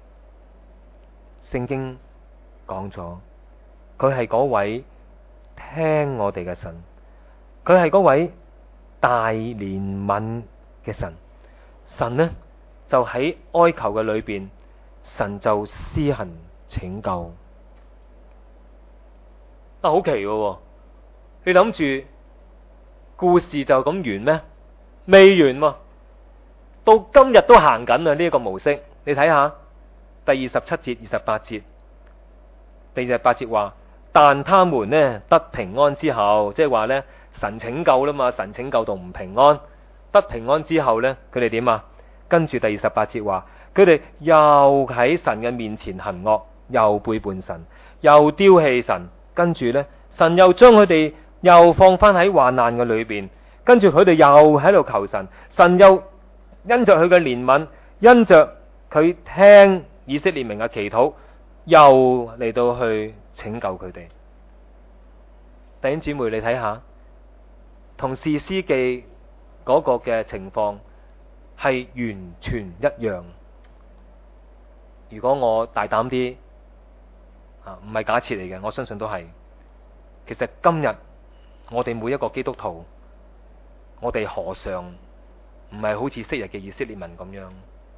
聖經講咗。佢係嗰位聽我哋嘅神，佢係嗰位大憐憫嘅神。神呢就喺哀求嘅裏邊，神就施行拯救。好奇嘅，你諗住故事就咁完咩？未完喎，到今日都行緊啊！呢一個模式，你睇下第27節、28節，第28節話。但他們呢得平安之後，即係話呢神拯救啦嘛，神拯救到唔平安，得平安之後呢，佢哋點啊？跟住第28節話，佢哋又喺神嘅面前行惡，又背叛神，又丟棄神，跟住呢，神又將佢哋又放翻喺患難嘅裏邊，跟住佢哋又喺度求神，神又因着佢嘅憐憫，因着佢聽以色列民嘅祈禱，又嚟到去拯救佢哋。弟兄姊妹，你睇下，同士師記嗰個嘅情況係完全一樣。如果我大膽啲，唔係假設嚟嘅，我相信都係。其實今日我哋每一個基督徒，我哋何嘗唔係好似昔日嘅以色列民咁樣？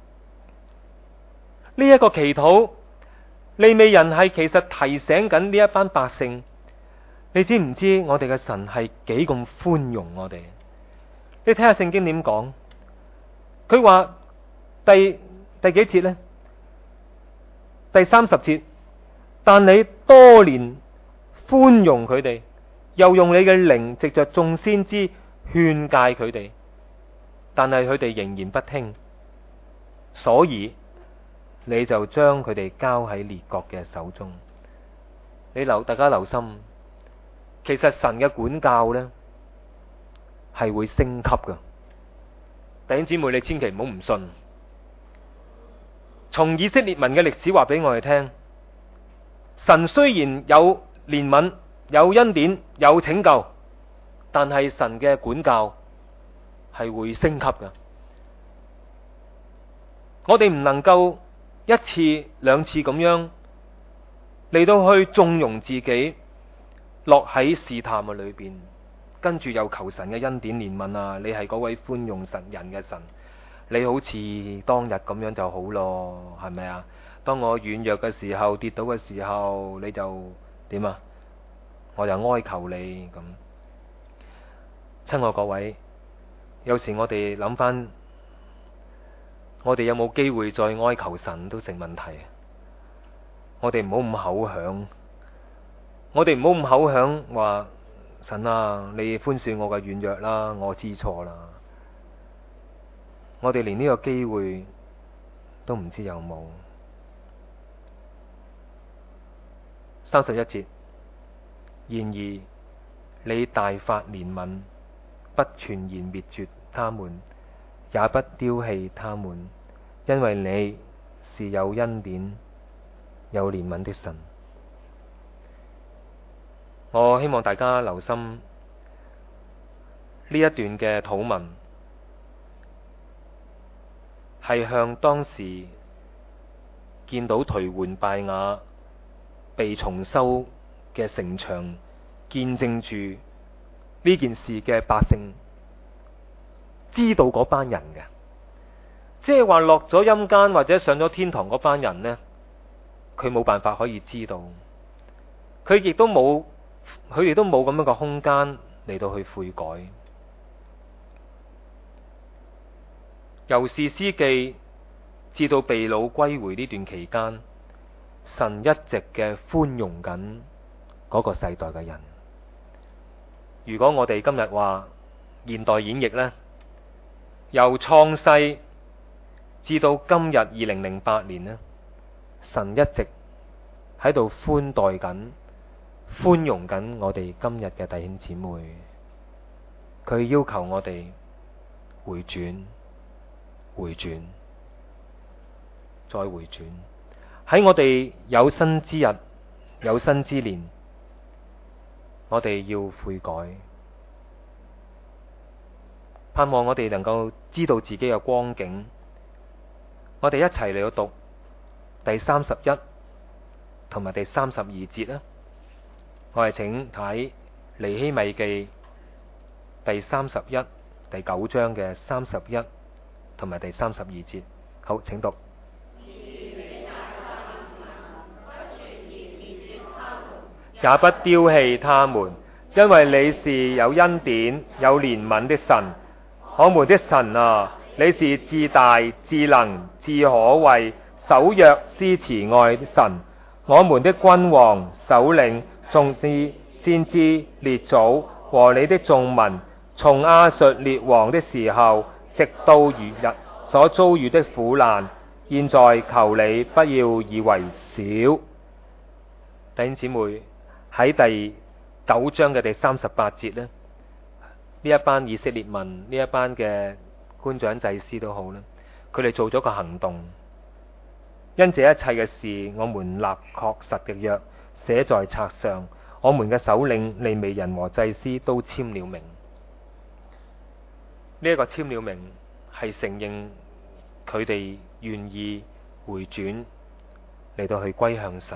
呢一個祈禱，利未人係其實提醒緊呢一班百姓，你知唔知我哋嘅神係幾咁寬容我哋？你睇下聖經點講，佢話第幾節呢？第30節，但你多年寬容佢哋，又用你嘅靈藉着眾先知勸誡佢哋，但係佢哋仍然不聽，所以你就將佢哋交喺列國嘅手中。大家留心，其實神嘅管教呢係會升級㗎。弟兄姊妹，你千祈唔好唔信。從以色列民嘅歷史話俾我哋聽，神雖然有憐憫、有恩典、有拯救，但係神嘅管教係會升級㗎。我哋唔能夠一次兩次咁樣嚟到去縱容自己落喺試探嘅裏邊，跟住又求神嘅恩典憐憫啊！你係嗰位寬容人嘅神，你好似當日咁樣就好咯，係咪啊？當我軟弱嘅時候、跌倒嘅時候，你就點啊？我就哀求你咁。親愛各位，有時我哋諗翻，我哋有冇機會再哀求神都成問題。我哋唔好咁口響，我哋唔好咁口響話神啊，你寬恕我嘅軟弱啦，我知錯啦。我哋連呢個機會都唔知有冇。31節，然而你大發憐憫，不全然滅絕他們，也不丟棄他們，因為你是有恩典、有憐憫的神。我希望大家留心呢一段嘅禱文，係向當時見到頹垣敗瓦、被重修嘅城牆，見證住呢件事嘅百姓，知道嗰班人嘅，即係話落咗陰間或者上咗天堂嗰班人呢，佢冇辦法可以知道，佢哋都冇咁樣嘅空間嚟到去悔改。由士師記至到被擄歸回呢段期間，神一直嘅寬容緊嗰個世代嘅人。如果我哋今日話現代演繹呢，由創世至到今日2008年呢，神一直喺度寬待緊、寬容緊我哋今日嘅弟兄姊妹。佢要求我哋回轉、回轉、再回轉。喺我哋有生之日、有生之年，我哋要悔改。盼望我哋能夠知道自己嘅光景。我哋一齊嚟到讀第31同埋第32節啦。我哋請睇尼希米記第31第9章嘅31同埋第32節。好，請讀。也不丟棄他們，因為你是有恩典、有憐憫的神。我們的神啊，你是至大、至能、至可畏、守約施慈愛的神。我們的君王、首領、眾師、先知、列祖和你的眾民，從亞述列王的時候，直到如日所遭遇的苦難，現在求你不要以為少。弟兄姊妹，喺第9章嘅第38節呢，呢一班以色列民，呢一班嘅官長祭司都好啦，佢哋做咗個行動，因這一切嘅事，我們立確實嘅約寫在冊上，我們嘅首領、利未人和祭司都簽了名。呢一個簽了名係承認佢哋願意回轉嚟到去歸向神。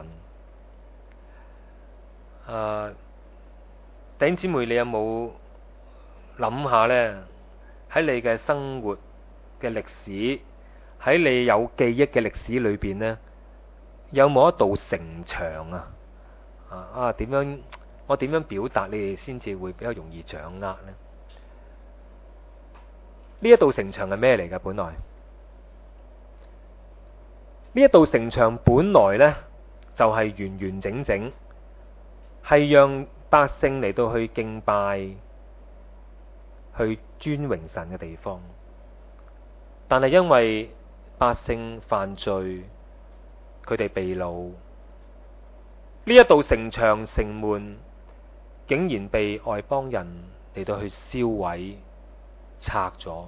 弟兄姊妹，你有冇諗下呢？喺你嘅生活嘅歷史，喺你有記憶嘅歷史裏邊呢，有冇一道城牆啊？點樣？我點樣表達你哋先至會比較容易掌握呢？呢一道城牆係咩嚟㗎？本來呢一道城牆本來呢，就係完完整整，係讓百姓嚟到去敬拜、去尊榮神嘅地方。但係因為百姓犯罪、 佢哋被擄。呢一道城牆城門竟然被外邦人嚟到去燒毀拆咗。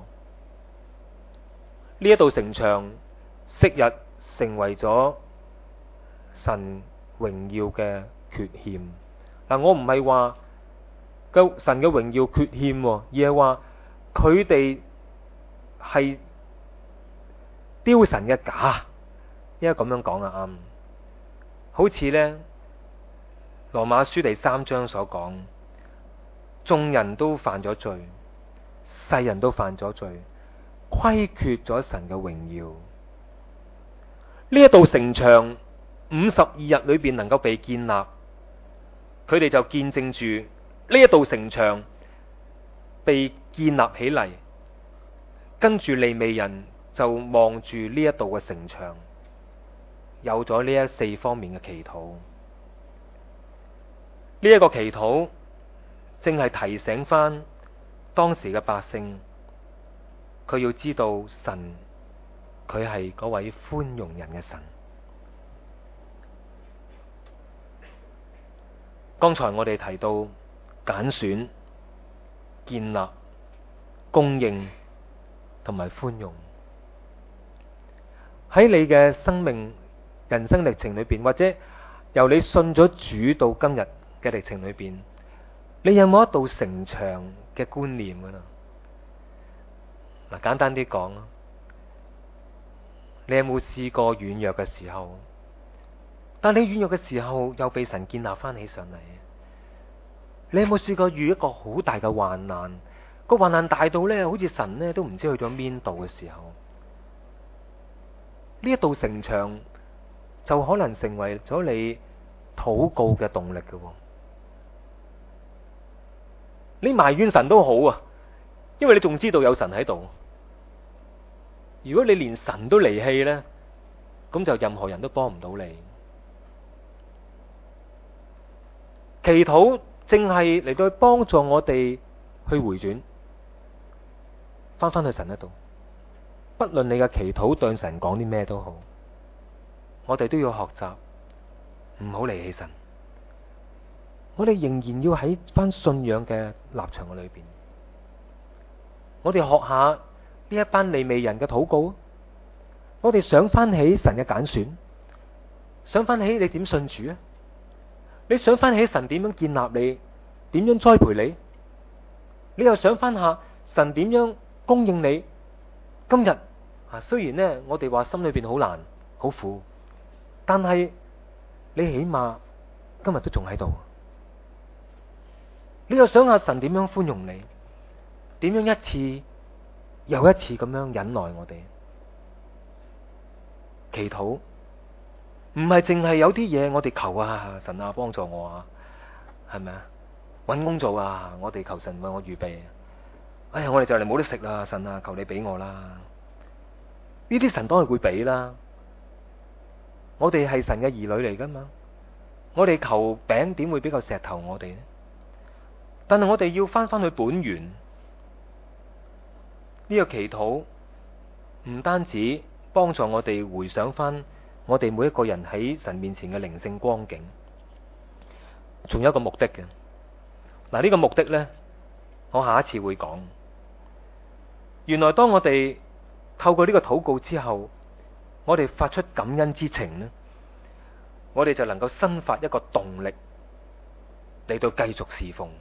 呢一道城牆昔日成為咗神榮耀嘅缺欠。嗱，我唔係話神嘅榮耀缺欠，而係話佢哋係丟神嘅架，應該咁樣講啊，啱。好似呢羅馬書第3章所講，眾人都犯咗罪，世人都犯咗罪，虧缺咗神嘅榮耀。呢一道城牆52日裏邊能夠被建立，佢哋就見證住呢一道城牆被建立起嚟，跟住利未人就望住呢一道嘅城牆，有咗呢4方面嘅祈禱。呢一個祈禱正係提醒翻當時嘅百姓，佢要知道神佢係嗰位寬容人嘅神。剛才我哋提到揀選、建立、供應同埋寬容，喺你嘅生命人生歷程裏邊，或者由你信咗主到今日嘅歷程裏邊，你有冇一道城牆嘅觀念㗎啦？嗱，簡單啲講，你有冇試過軟弱嘅時候？但你軟弱嘅時候又被神建立翻起上嚟。你有冇試過遇一個好大嘅患難？個患難大到呢，好似神呢都唔知去咗邊度嘅時候，呢一道城牆就可能成為咗你禱告嘅動力嘅。你埋怨神都好啊，因為你仲知道有神喺度。如果你連神都離棄呢，咁就任何人都幫唔到你。祈禱正係嚟到幫助我哋去回轉，翻去神嗰度。不論你嘅祈禱對神講啲咩都好，我哋都要學習唔好離棄神。我哋仍然要喺翻信仰嘅立場嘅裏邊，我哋學下呢一班利未人嘅禱告。我哋想翻起神嘅揀選，想翻起你點信主啊？你想翻起神點樣建立你，點樣栽培你？你又想翻下神點樣供應你？今日雖然呢，我哋話心裏邊好難好苦，但係你起碼今日都仲喺度。你又想下神點樣寬容你，點樣一次又一次咁樣忍耐我哋？祈禱唔係淨係有啲嘢我哋求啊，神啊幫助我啊，係咪啊？搵工作啊，我哋求神為我預備。哎呀，我哋就嚟冇得食啦，神啊，求你俾我啦。呢啲神都係會俾啦。我哋係神嘅兒女嚟噶嘛，我哋求餅點會俾個石頭我哋呢？但係我哋要翻去本源。呢個祈禱唔單止幫助我哋回想翻我哋每一個人喺神面前嘅靈性光景，仲有一個目的嘅。嗱，呢個目的呢，我下一次會講。原來當我哋透過呢個禱告之後，我哋發出感恩之情呢，我哋就能夠生發一個動力嚟到繼續侍奉。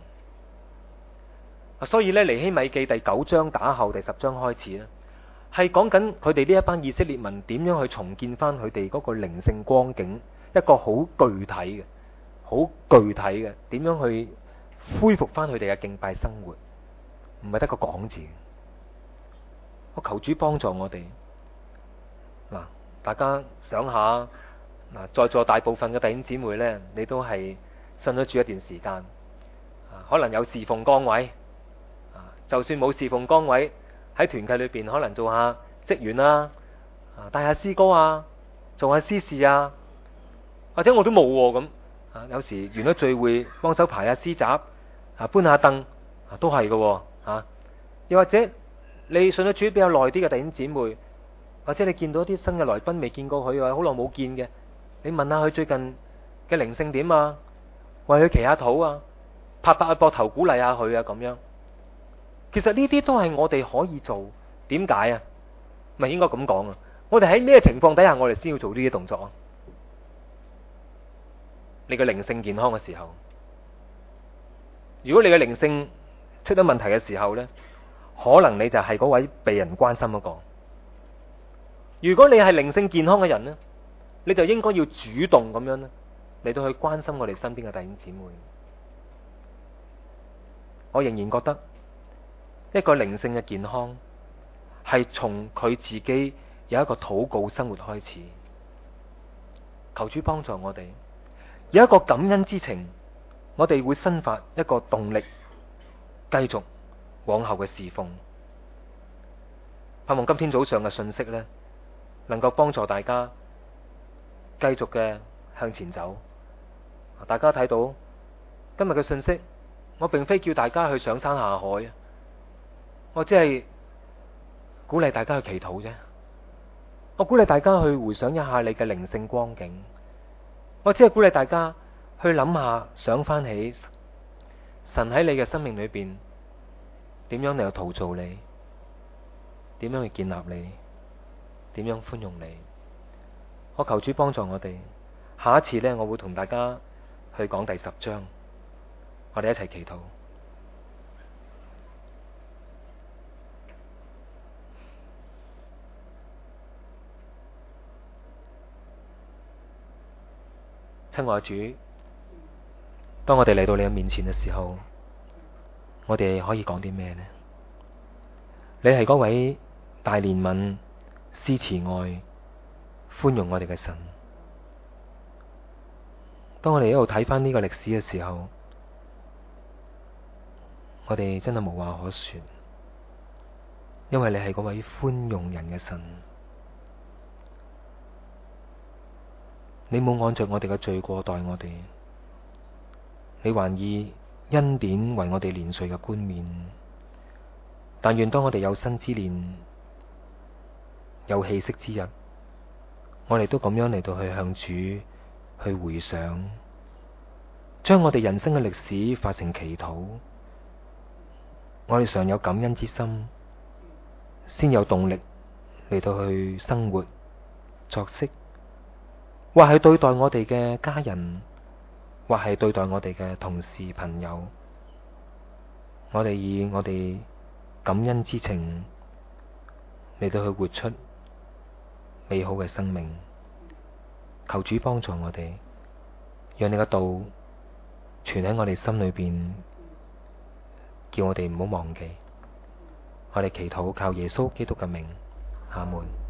所以呢，尼希米記第9章打後第10章開始呢，係講緊佢哋呢一班以色列民點樣去重建翻佢哋嗰個靈性光景，一個好具體嘅、點樣去恢復翻佢哋嘅敬拜生活，唔係得個講字。我求主幫助我哋。嗱，大家想下，嗱，在座大部分嘅弟兄姊妹呢，你都係信咗主一段時間，可能有侍奉崗位。就算冇侍奉崗位，喺團契裏邊可能做下職員啦，帶下詩歌啊，做下司事啊，或者我都冇咁，有時完咗聚會幫手排下詩集，搬下凳，都係嘅，又或者你信咗主比較耐啲嘅弟兄姊妹，或者你見到啲新嘅來賓未見過佢，或者好耐冇見嘅， 你問下佢最近嘅靈性點啊，為佢祈下禱啊，拍拍佢膊頭鼓勵下佢啊，咁樣。其實呢啲都係我哋可以做。點解啊？咪應該咁講啊！我哋喺咩情況底下，我哋先要做呢啲動作啊？你嘅靈性健康嘅時候，如果你嘅靈性出咗問題嘅時候呢，可能你就係嗰位被人關心嗰個。如果你係靈性健康嘅人呢，你就應該要主動咁樣呢嚟到去關心我哋身邊嘅弟兄姊妹。我仍然覺得一個靈性嘅健康係從佢自己有一個禱告生活開始。求主幫助我哋有一個感恩之情，我哋會生發一個動力，繼續往後嘅侍奉。盼望今天早上嘅信息呢，能夠幫助大家繼續嘅向前走。大家睇到今日嘅信息，我並非叫大家去上山下海，我只係鼓勵大家去祈禱啫。我鼓勵大家去回想一下你嘅靈性光景，我只係鼓勵大家去諗下，想翻起神喺你嘅生命裏邊點樣嚟去陶造你，點樣去建立你，點樣寬容你。我求主幫助我哋，下一次呢，我會同大家去講第10章，我哋一齊祈禱。親愛主，當我哋嚟到你嘅面前嘅時候，我哋可以講啲咩呢？你係嗰位大憐憫、施慈愛、寬容我哋嘅神。當我哋一路睇翻呢個歷史嘅時候，我哋真係無話可說，因為你係嗰位寬容人嘅神。你冇按着我哋嘅罪過待我哋，你還以恩典為我哋年歲嘅冠冕。但願當我哋有生之年，有氣息之日，我哋都咁樣嚟到去向主去回想，將我哋人生嘅歷史化成祈禱。我哋常有感恩之心，先有動力嚟到去生活作息，或係對待我哋嘅家人，或係對待我哋嘅同事朋友。我哋以我哋感恩之情嚟到去活出美好嘅生命。求主幫助我哋，讓你嘅道存喺我哋心裏邊，叫我哋唔好忘記。我哋祈禱靠耶穌基督嘅名，阿門。